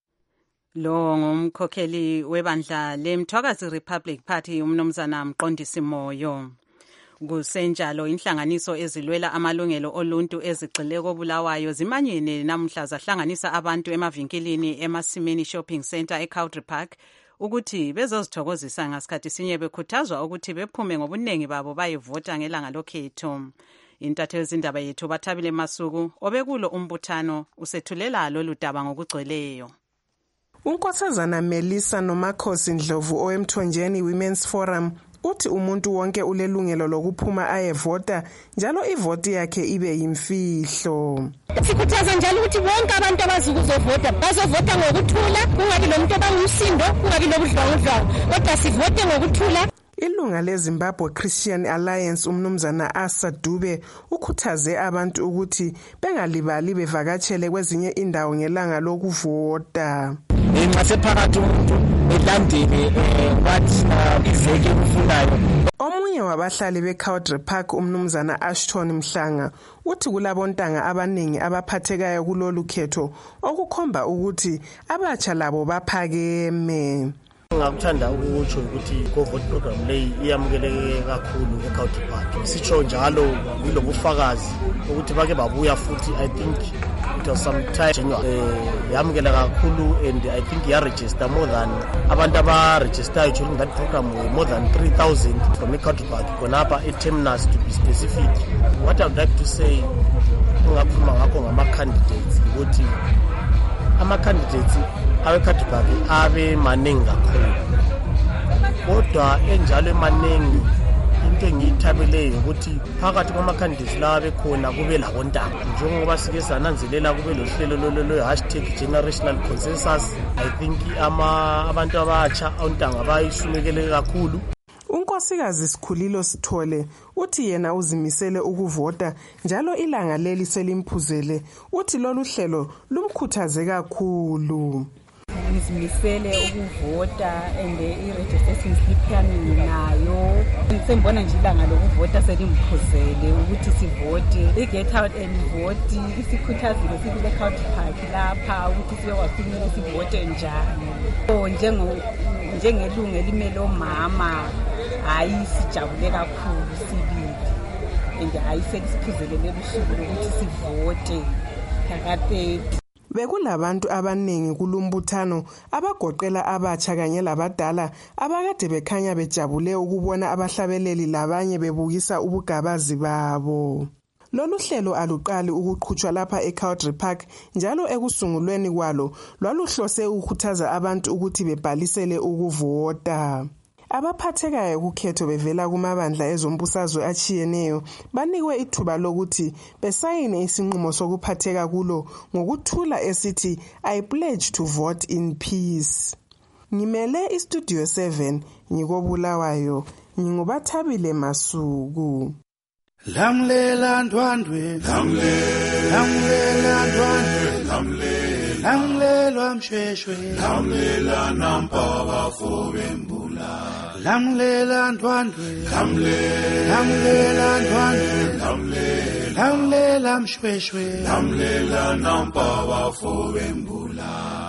Lo ngumkhokheli webandla leMthwakazi Republic Party umnumzana Mqondisi Moyo. Kusenjalo inhlanganiso ezilwela amalungelo oluntu ezigxile koBulawayo zimanyene namhla zahlanganisa abantu emavinkilini emasimini shopping center eCountry Park ukuthi bezozithokozisa ngasikhathi sinye bekhuthazwa ukuthi bephume ngobunengi babo bayivota ngelanga lokhetho. Intatheli zindaba yethu Bathabile Masuku obekulo umbuthano usethulela lolu daba ngokugcweleyo. uNkosazana Melissa Nomakhosi Ndlovu owemthonjeni Women's Forum uthi umuntu wonke ulelungelo lokuphuma ayevota njalo ivoti yakhe ibe yimfihlo. Sikhuthaza njalo ukuthi bonke abantu abazukuzovota bazovota ngokuthula, kungabi nomuntu obangumsindo, kungabi nobudlwangudlwangu, kodwa sivote ngokuthula. Ilunga leZimbabwe Christian Alliance umnumzana Asa Dube ukhuthaze abantu ukuthi bengalibali bevakatshele kwezinye indawo ngelanga lokuvota. Nxa sephakathi umuntu elandele wathi izeke kufundayo. Omunye wabahlali beCountry Park umnumzana Ashton Mhlanga uthi kulabontanga abaningi abaphathekayo kulolu khetho okukhomba ukuthi abatsha labo baphakeme. Ngakuthanda ukutsho ukuthi i-vote program leyi iyamukeleke kakhulu eCountry Park. Sitsho njalo kulobufakazi ukuthi bake babuya futhi I think it was some time yamukela kakhulu and I think ya-register more than abantu aba-registered during that program were more than 3,000 from eCountry Park khonapha eTerminus to be specific. What I would like to say ungakhuluma ngakho ngama-candidates ukuthi ama-candidates awe-Country Park abe maningi kakhulu, kodwa enjalo emaningi into engiyithabeleyo ukuthi phakathi kwama-candidates lawa bekhona kube labontanga, njengoba sike sananzelela kube lohlelo lwe-hashtag generational consensus. I think abantu abatsha ontanga bayisumekele kakhulu. uNkosikazi Sikhulilo Sithole uthi yena uzimisele ukuvota njalo ilanga leli selimphuzele, uthi lolu hlelo lumkhuthaze kakhulu. ngizimisele ukuvota and i-registration slip yami nginayo. Sengibona nje ilanga lokuvota selimphuzele ukuthi sivote. I-get out and vote isikhuthazile sibile County Park lapha ukuthi siyowafinyela sivote njani. Njengelungu elimele omama hayi sijabule kakhulu sibili. And hayi selisiphuzelele usuku lokuthi sivote kakade. Bekulabantu abaningi kulumbuthano abagoqela abatsha kanye labadala abakade bekhanya bejabule ukubona abahlabeleli labanye bebukisa ubugabazi babo. Lolu hlelo aluqali ukuqhutshwa lapha eCowdry Park njalo ekusungulweni kwalo lwaluhlose ukukhuthaza abantu ukuthi bebhalisele ukuvota. Abaphathekayo kukhetho bevela kumabandla ezombusazwe achiyeneyo banikwe ithuba lokuthi besayine isinqumo sokuphatheka kulo ngokuthula esithi I pledge to vote in peace. Ngimele iStudio 7 ngikobulawayo ngingubathabile Masuku. Lamlela ndwandwe lamlela ndwandwe lamlela msheshwe lamlela nampaba fobembula lamlela ndwandwe lamlela ndwandwe lamlela msheshwe lamlela nampaba fobembula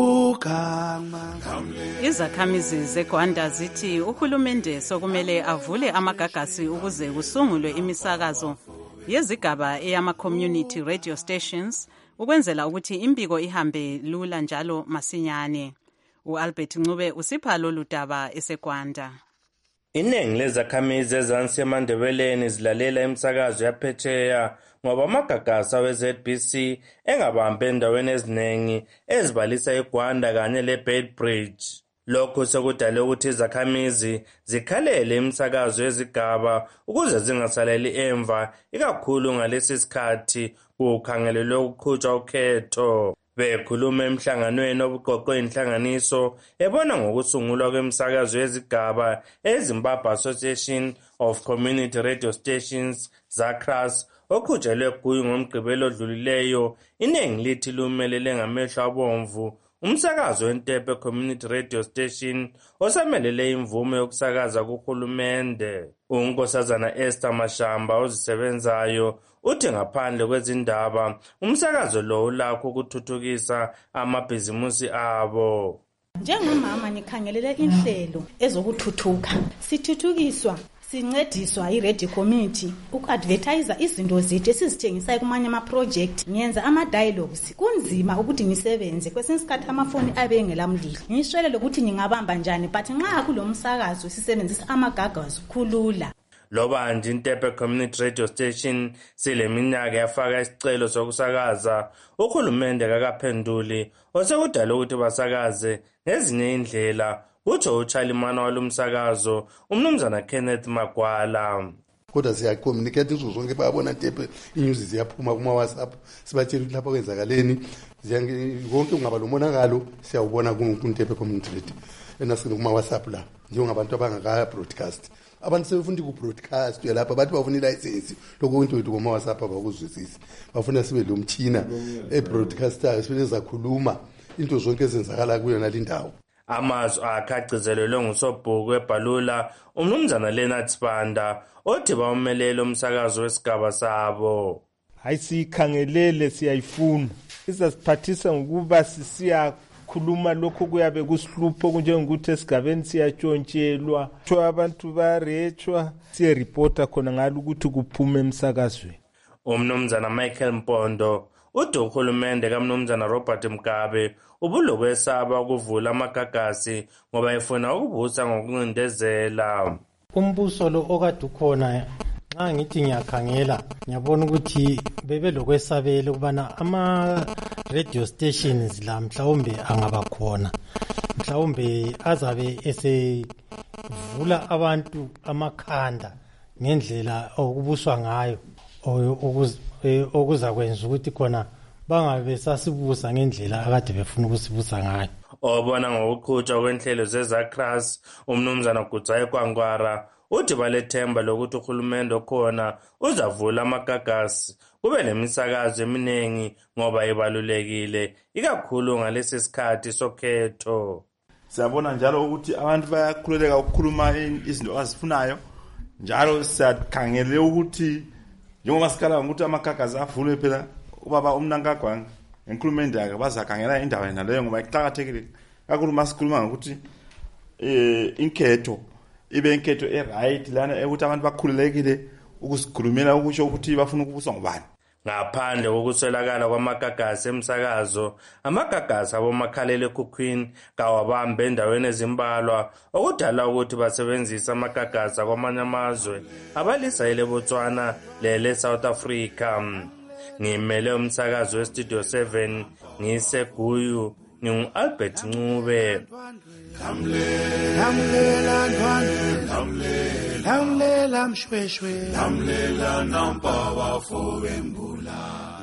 ngugama. Izakhamizi zeGwanda zithi uhulumende sokumele avule amagagasi ukuze kusungulwe imisakazo yezigaba eyama-community radio stations ukwenzela ukuthi imbiko ihambe lula njalo masinyane. U-Albert Ncube usipha lolu daba eseGwanda. Iningi lezakhamizi ezansi emandebeleni zilalela imisakazo yaphetsheya ngoba amagagasi we-ZBC engabambe endaweni eziningi ezibalisa eGwanda kanye leBeitbridge. Lokhu sekudale ukuthi izakhamizi zikhalele imisakazo yezigaba ukuze zingasaleli emva ikakhulu ngalesi sikhathi kukhangelelwe ukuqhutshwa ukhetho. Bekhuluma emhlanganweni obuqoqwe inhlanganiso ebona ngokusungulwa kwemisakazo yezigaba eZimbabwe Association of Community Radio Stations ZACRAS oqhutshelwe kuyo ngomgqibelo odlulileyo. Iningi lithi lumelele ngamehlo abomvu umsakazo weNtepe Community Radio Station osamelele imvume yokusakaza kuhulumende. Unkosazana Esther Mashamba ozisebenzayo uthi ngaphandle kwezindaba umsakazo lo ulakho ukuthuthukisa amabhizimusi abo. Njengomama ngikhangelele inhlelo ezokuthuthuka sithuthukiswa sincediswa i-radio community uku-advertise izinto zethu esizithengisayo kumanye ama-project. Ngenza ama-dialogues kunzima ukuthi ngisebenze kwesinye isikhathi amafoni abe engelamlilo ngishwele lokuthi ngingabamba njani but nxa kulo msakazo sisebenzisa amagagasi khulula. Loba nje Intepe Community Radio Station sileminyaka yafaka isicelo sokusakaza uhulumende kakaphenduli osekudala ukuthi basakaze ngezinye indlela utsho uChalimana walumsakazo umnumzana Kenneth Magwala. Kodwa siyacommunicate izo zonke bayabona Ntepe inews ziyaphuma kuma WhatsApp sibatshela ukuthi lapha kwenzakaleni konke ungaba lomonakalo siyawubona kuNtepe Community Radio enasini kuma WhatsApp la njengabantu abangaka broadcast. Abantu sebefunda ku-broadcast lapha bathi bafuna i-license lokho into yethu kuma WhatsApp abakuzwisisi bafuna sibe lo mtshina e-broadcaster sibe zakhuluma into zonke ezenzakala kuyona lindawo. Amazwi akhacizelelwe ngusobhuku eBhalula umnumzana Leonard Sibanda othi bawumelele umsakazo wesigaba sabo. Hayi sikhangelele siyayifuna izasiphathisa ngokuba sisiyakhuluma lokho kuyabe kusihlupho kunjengokuthi esigabeni siyatshontshela abantu barechwa siyereporta khona ngalo ukuthi kuphume emsakazweni. Umnumzana Michael Mpondo uthi uhulumende kaMnumzana Robert Mugabe ubulokwesaba ukuvula amagagasi ngoba efuna ukubusa ngokuncindezela. Umbuso lo okade ukhona nxa ngithi ngiyakhangela ngiyabona ukuthi bebelokwesabela ukubana ama-radio stations la mhlawumbe angaba khona mhlawumbe azabe esevula abantu amakhanda ngendlela okubuswa ngayo okuzakwenza ukuthi khona bangabe sasibusa ngendlela akade befuna ukusibusa ngayo. Obona ngokuqhutshwa kwenhlelo zeZACRAS umnumzana Gudzayi Kwangwara uthi balethemba lokuthi uhulumende okhona uzavula amagagasi kube nemisakazo eminingi ngoba ibalulekile ikakhulu ngalesi sikhathi sokhetho. Siyabona njalo ukuthi abantu bayakhululeka ukukhuluma izinto azifunayo, njalo siyakhangele ukuthi njengoba sikhala ukuthi amagagasi avulwe phela ubaba uMnankagwanga enkulumende yakhe bazakhangela indaba naleyo ngoba iqhakathekile kakhulu masikhuluma ngokuthi inketho ibe inketho right lana ukuthi abantu bakhululekile ukusikhulumela ukusho ukuthi bafuna ukubuswa ngubani. Ngaphandle kokuswelakala kwamagagasi emsakazo, amagagasi abomakhalele ekhukhwini kawabambe endaweni ezimbalwa okudala ukuthi basebenzisa amagagasi kwamanye amazwe abalisa eLebotswana lele South Africa. Ngimele umsakazo weStudio 7 ngiseGuyu ngingu-Albert Ncube. Lamlela ntwana, lamlela mshweshwe, lamlela nampa bafowembula.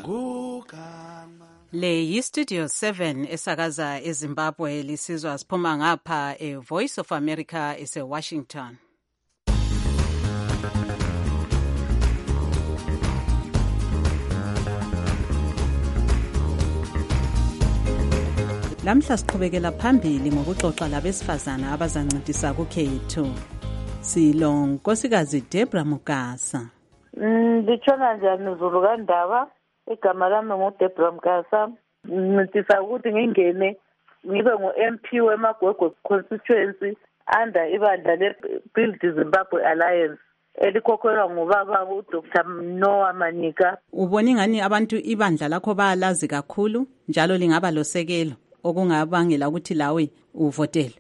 Le yiStudio 7 esakaza eZimbabwe lisizwa siphuma ngapha eVoice of America eseWashington. Lamhla siqhubekela phambili ngokuxoxa labesifazana abazancedisa kukhetho. Silo Nkosikazi Debra Mukasa. Litshona njani Zulu kaNdaba? Igama lami nguDebra Mukasa. Ngicisa ukuthi ngingene ngibe ngu-MP weMagwegwe constituency under ibandla le-Build Zimbabwe Alliance elikhokhelwa ngubaba uDr. Noah Manika. Ubona ingani abantu ibandla lakho bayalazi kakhulu njalo lingaba losekelo okungabangela ukuthi lawe uvotele?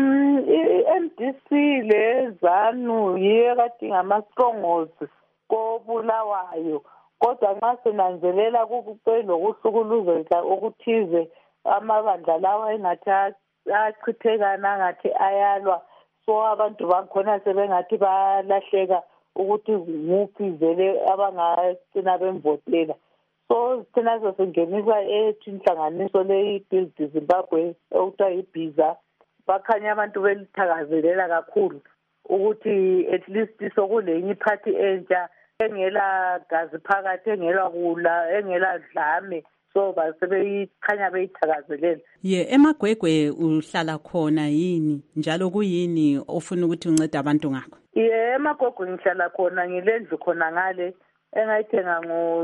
I-MDC lezanu yiyo kade ngama-strongholds kobulawayo, kodwa nxa sinanzelela kulokuhlukuluza okuthize amabandla lawa engathi achithekana angathi ayalwa, so abantu bakhona sebengathi balahleka ukuthi nguphi vele abangagcina bemvotela. So thina sesingenisa ethu inhlanganiso le-Build Zimbabwe okuthiwa yiBhiza. Bakhanya abantu belithakazelela kakhulu ukuthi at least sokulenye iphathi entsha engela gazi phakathi, engela kula, engela dlame, so basebeyikhanya beyithakazelela. eMagwegwe uhlala khona yini njalo kuyini ofuna ukuthi uncede abantu ngakho? eMagwegwe ngihlala khona, ngilendlu khona ngale engayithenga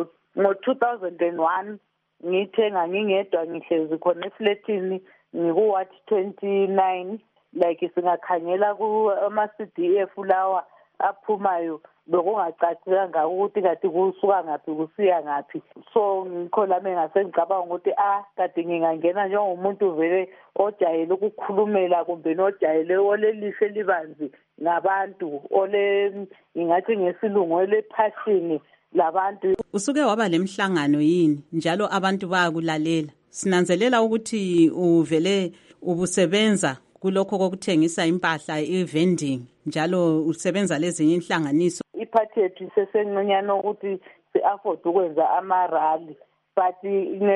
ngo-2001. Ngithenga ngingedwa, ngihlezi khona efletini ngiku-Ward 29. Like singakhangela ama-CDF lawa aphumayo bekungacacanga ukuthi kade kusuka ngaphi kusiya ngaphi. So ngikho lami engasengicabanga ukuthi kade ngingangena njengomuntu vele ojayele ukukhulumela kumbe nojayele olelihle libanzi ngabantu, ngingathi ngesilungu olephashini labantu. Usuke waba lemhlangano yini njalo abantu bayakulalela? Sinanzelela ukuthi uvele ubusebenza kulokho kokuthengisa impahla, i-vending, njalo usebenza lezinye inhlanganiso. Iphathi yethu isesencinyane ukuthi si-afford ukwenza ama-rally, but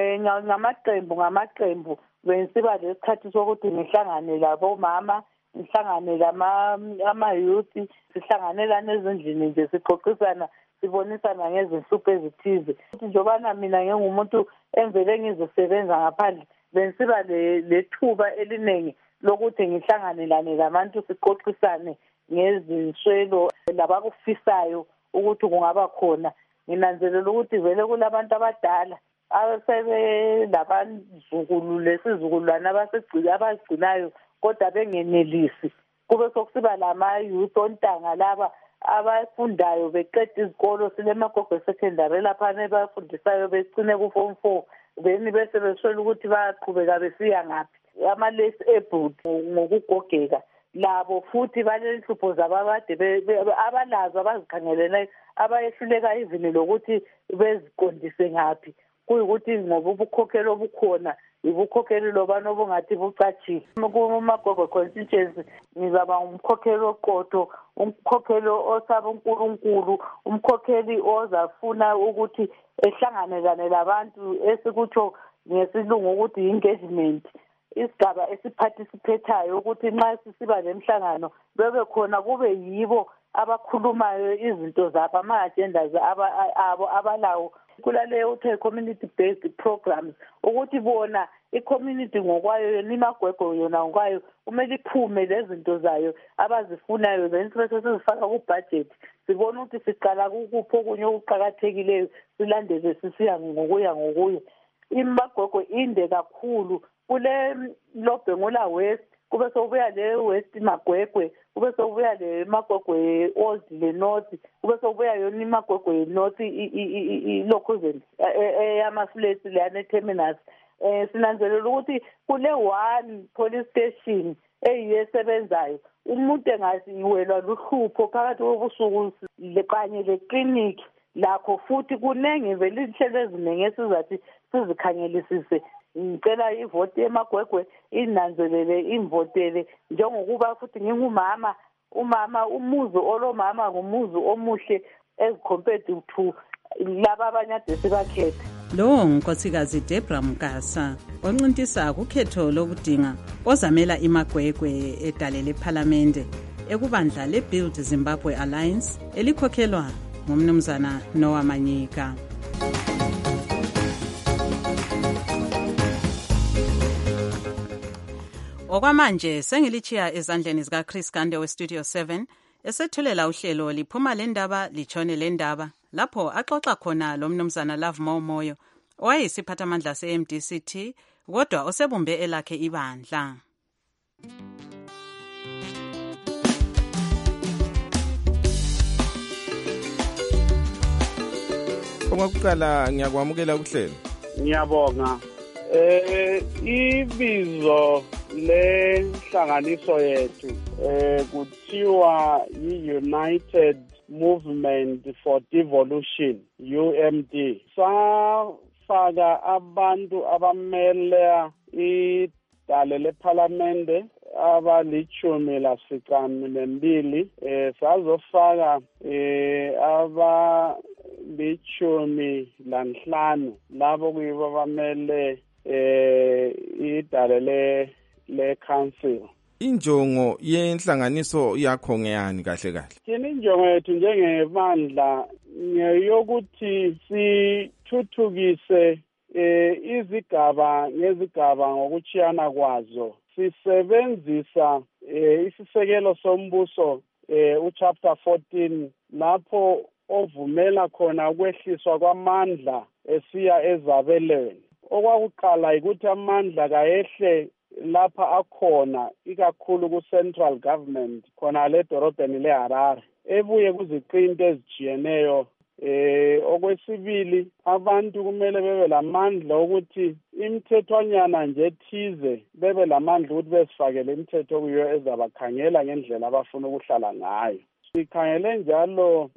ngamaqembu bensiba lesikhathi sokuthi ngihlangane labomama, ngihlangane ama-youth, sihlanganelana ezindlini nje sixoxisana, sibonisana ngezinhlupho ezithize. Njengobana mina ngingumuntu emvele ngizosebenza ngaphandle, bensiba lethuba eliningi lokuthi ngihlanganelane labantu sixoxisane ngezinswelo labakufisayo ukuthi kungaba khona. Nginanzelela ukuthi vele kulabantu abadala abasebelabazukulu lesizukulwana abazigcinayo kodwa bengenelisi. Kube sokusiba lama-youth ontanga laba abafundayo beqeda izikolo, sileMagwegwe secondary lapha bafundisayo becine ku-form 4, then bese beswela ukuthi bayaqhubeka besiya ngaphi. Ama-less abled ngokugogeka labo futhi balenhlupho zababade abalazo abazikhangelelayo, abayehluleka even lokuthi beziqondise ngaphi, kuyikuthi ngoba ubukhokheli obukhona ibukhokheli lobani obungathi bucatshile. KuMagwegwe constituency ngizaba ngumkhokheli oqotho, umkhokheli osaba uNkulunkulu, umkhokheli ozafuna ukuthi ehlanganelane labantu esikutsho ngesilungu ukuthi engagement, isigaba esiparticipatayo ukuthi nxa sisiba lemhlangano bebe khona kube yibo abakhulumayo izinto zabo ama-agendas abo abalawo kulaleyo kuthiwa community based programs ukuthi bona i-community ngokwayo yona imagwegwe yona ngokwayo kumele iphume lezinto zayo abazifunayo then bese sizifaka ku-budget sibona ukuthi siqala kukuphi okunye okuqakathekileyo silandele sisiya ngokuya imagwegwe inde kakhulu kule Lobhengula West kube sokubuya le West Magwegwe kube sokubuya le Magwegwe Old le North kube sokubuya yona imagwegwe North i-Lokhuzeni eyama-flats leyane terminus sinanzelela ukuthi kule one police station eyisebenzayo umuntu engasiwelwa luhlupho phakathi kobusuku kanye le-clinic lakho futhi kunenge vele inhlelo eziningi esizathi sizikhangelisise ngicela ivoti emagwegwe inanzelele imvotele njengokuba futhi ngingumama umuzi olomama ngumuzi omuhle as compared to laba abanyade sibakhetha. Lo ngunkosikazi Debra Mkasa oncintisa kukhetho lokudinga ozamela imagwegwe edale lephalamende ekubandla leBuild Zimbabwe Alliance elikhokhelwa ngumnumzana Noah Manyika. Okwamanje sengilichiya ezandleni zika Chris Gande we Studio 7 esethulela uhlelo liphuma lendaba lichone lendaba lapho axoxa khona lo mnumzana Love Moyo owayisiphathamandla se-MDCT kodwa osebumbe elakhe ibandla. Okokuqala ngiyakwamukela kuhlelo. Ngiyabonga. Ibizo lenhlanganiso yethu kuthiwa yi-United Movement for Devolution, UMD. Safaka abantu abamele idale lephalamende abalichumi lasificaminwembili sazofaka abalichumi lanhlanu labo kuyibo abamele idale le council. Injongo yenhlanganiso yakho ngeyani kahle kahle? Thina injongo yethu njengebandla ngeyokuthi sithuthukise izigaba ngezigaba ngokuchiyana kwazo. Sisebenzisa isisekelo sombuso uchapter 14 lapho ovumela khona ukwehliswa kwamandla esiya ezabelweni. Okwakuqala ukuthi amandla kayehle lapha akhona ikakhulu ku-central government khona le dorobheni leHarare ebuye kuziqinti ezijiyeneyo. Okwesibili abantu kumele bebe lamandla ukuthi imithethwanyana nje ethize bebe lamandla ukuthi besifakele imithetho kuyo ezabakhangela ngendlela abafuna ukuhlala ngayo. Sikhangele njalo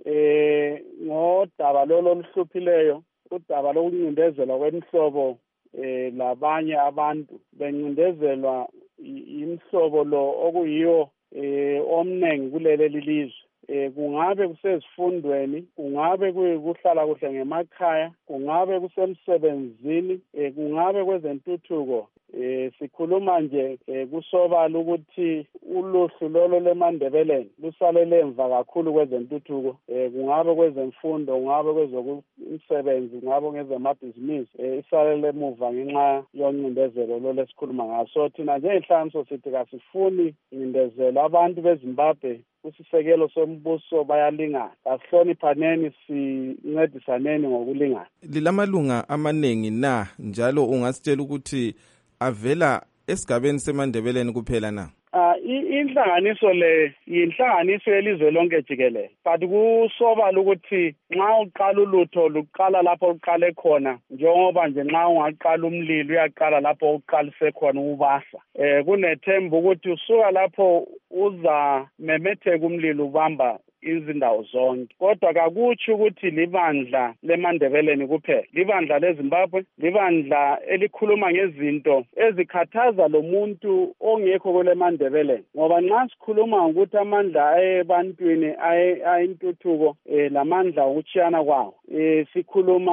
ngodaba lolo oluhluphileyo udaba lokuncindezelwa kwemihlobo labanye abantu bencindezelwa imihlobo lo okuyiyo omningi kuleli lizwe. Kungabe kusezifundweni, kungabe kuyikuhlala kuhle ngemakhaya, kungabe kusemsebenzini, kungabe kwezentuthuko. Sikhuluma nje kusobala ukuthi uluhlu lolo leMandebeleni lusalele emva kakhulu kwezentuthuko. Kungabe kwezemfundo, kungabe kwezokumsebenzi, kungabe ngezamabhizinisi, isalele emuva ngenxa yoncindezelo lo lesikhuluma ngaso. Thina njengenhlanganiso sithi kasifuni incindezelo. Abantu beZimbabwe kusisekelo sombuso bayalingana. Asihloniphaneni, sincedisaneni ngokulingana. Lilamalunga amaningi na njalo ungasitshela ukuthi avela esigabeni seMandebeleni kuphela na? Inhlanganiso le yinhlanganiso yelizwe lonke jikelele, but kusobala ukuthi nxa uqala ulutho luqala lapho uqale khona, njengoba nje nxa ungaqala umlilo uyaqala lapho uqalise khona ubasa. Kunethemba ukuthi usuka lapho uza memetheka umlilo ubamba izindawo zonke. Kodwa kakutsho ukuthi libandla leMandebeleni kuphela, libandla leZimbabwe, libandla elikhuluma ngezinto ezikhathaza lo muntu ongekho kule Mandebeleni. Ngoba nxa sikhuluma ukuthi amandla ebantwini ayintuthuko lamandla ukuchiyana kwawo, sikhuluma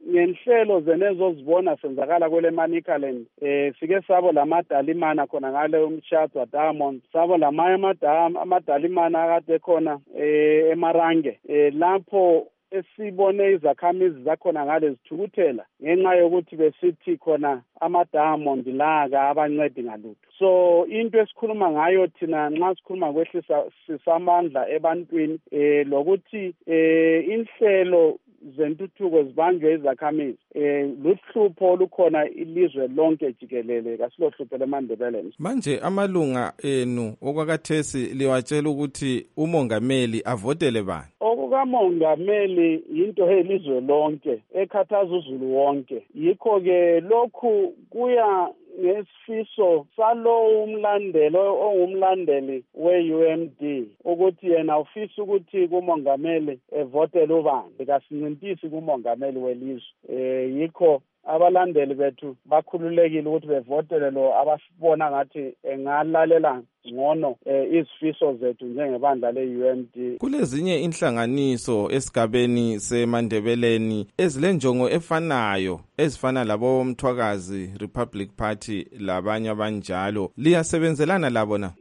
ngenhlelo zenezozibona senzakala kwele Manicaland sike sabo lamadalimana khona ngale umshado Diamond sabo amadalimana akade khona eMarange lapho esibone izakhamizi zakhona ngale zithukuthela ngenxa yokuthi besithi khona ama-Diamond laka abancedi ngalutho. So into esikhuluma ngayo thina nxa sikhuluma kwehlisa sisamandla ebantwini lokuthi inhlelo zentuthuko zibanjwe izakhamizi luhlupho lukhona ilizwe lonke jikelele kasilohlupho leMandebeleni. Manje amalunga enu okwakathesi liwatshela ukuthi umongameli avotele bani? Okukamongameli yinto elizwe lonke ekhathaza uzulu wonke, yikho ke lokhu kuya ngesifiso salo umlandelo ongumlandeli we-UMD ukuthi yena ufisa ukuthi kumongameli evotele ubani, kasinintisi kumongameli welizwe. Yikho abalandeli bethu bakhululekile ukuthi bevotele lo abasibona ngathi engalalela ngcono izifiso zethu njengebandla le-UMD. Kulezinye inhlanganiso esigabeni seMandebeleni ezilenjongo efanayo ezifana labo Mthwakazi Republic Party labanye abanjalo, liyasebenzelana labo na?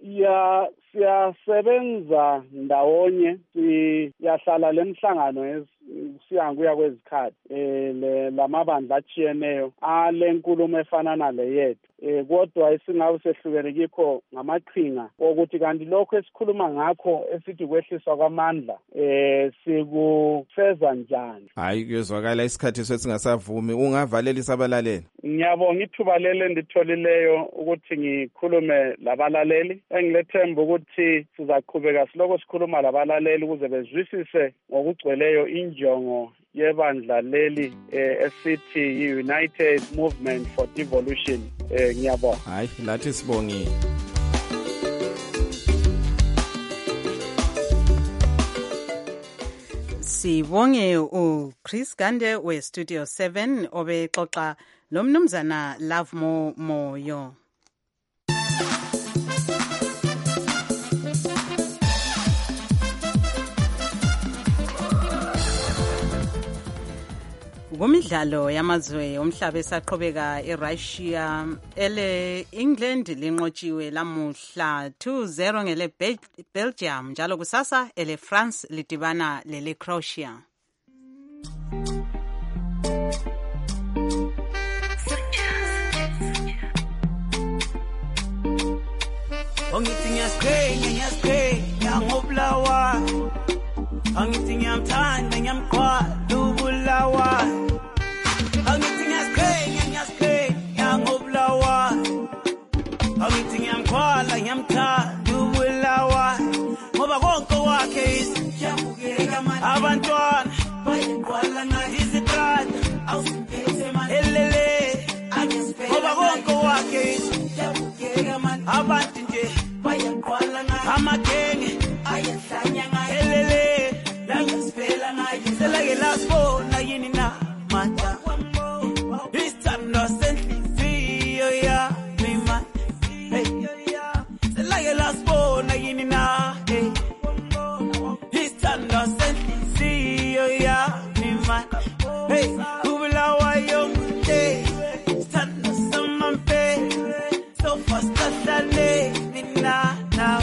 Siyasebenza ndawonye, siyahlala lemhlangano siyanguya kwezikhathi lamabandla achiyeneyo alenkulumo efana nale yethu. Kodwa isingabe sehlukene kikho ngamaqhinga ukuthi kanti lokho esikhuluma ngakho esithi kwehliswa kwamandla sikufeza njani. Hayi kuyezwakala isikhathi sesingasavumi, ungavalelisa abalaleli. Ngiyabonga ithuba leli nditholileyo ukuthi ngikhulume labalaleli. Engilethemba ukuthi sizaqhubeka siloko sikhuluma labalaleli ukuze bezwisise ngokugcweleyo injongo yebandla leli esithi United Movement for Devolution. Ngiyabonga. Hayi lathi sibongile. Sibonge uChris Gande we-Studio 7 obexoxa lomnumzana Love Moyo. Kumidlalo yamazwe omhlaba esaqhubeka eRussia ele-England linqotshiwe lamuhla 2-0 ngele Belgium njalo kusasa ele-France lidibana lele-Croatia. Angithi ngiyasiqhenya ngobulawa, angithi ngiyamthanda ngiyamqhwala ubulawa, angithi ngiyasiqhenya ngobulawa, angithi ngiyamqhwala ngiyamthanda ubulawa, ngoba konke wakhe isijabukeka manje abantwana bayiqhwala ngathi isitrada awusiphethe manje elele, ngoba konke wakhe isijabukeka manje abantu nje bayiqhwala ngathi amagenge ayahlanya ngathi elele langasipela ngathi selake lasibona yini na mata isithando senhliziyo yami manje selake lasibona yini na isithando senhliziyo yami manje ubulawa yonke isithando samampe so fast ahlale mina now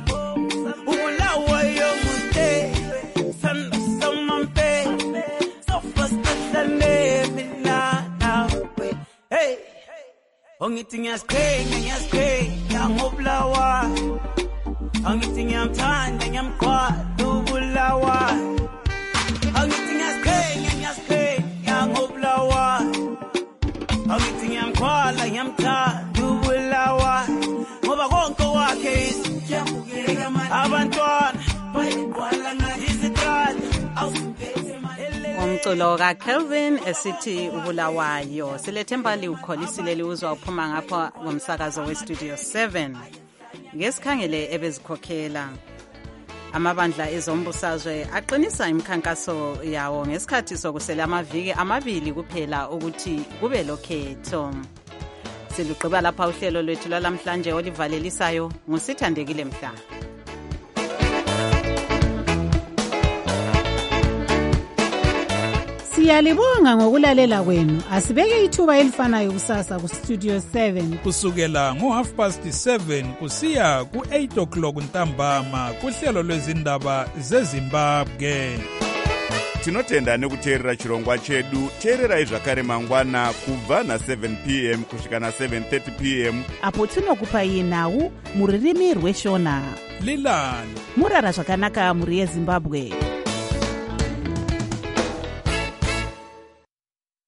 ubulawa yonke isithando samampe so fast ahlale mina now hey angithi ngiyasiqhenya ngobulawa, angithi ngiyamthanda ngiyamqhwala ubulawa, angithi ngiyasiqhenya ngobulawa, angithi ngiyamqhwala ngiyamthanda ubulawa, ngoba konke wakhe isijabukeka manje abantwana bayiqhwala ngathi isitrada awusiphethe manje. Umculo kaKelvin esithi ubulawayo silethemba liwukholisile liwuzwa uphuma ngapha ngomsakazo weStudio 7. Ngesikhangele ebezikhokhela amabandla ezombusazwe aqinisa imikhankaso yawo ngesikhathi sokusela amaviki amabili kuphela ukuthi kube lokhetho. Siluqhiba lapha uhlelo lwethu lwalamhlanje olivalelisayo ngusithandekile Mhla. Siyalibonga ngokulalela kwenu. Asibeke ithuba elifanayo kusasa kustudio 7 kusukela ngo7:30 kusiya ku8 o'clock ntambama kuhlelo lwezindaba zeZimbabwe. Tinotenda nekuteerera chirongwa chedu. Teererai zvakare mangwana kubva na7 p.m. kusvika na7:30 p.m. apo tinokupai nhau muririmi rweshona. Lilani murara zvakanaka muri yeZimbabwe.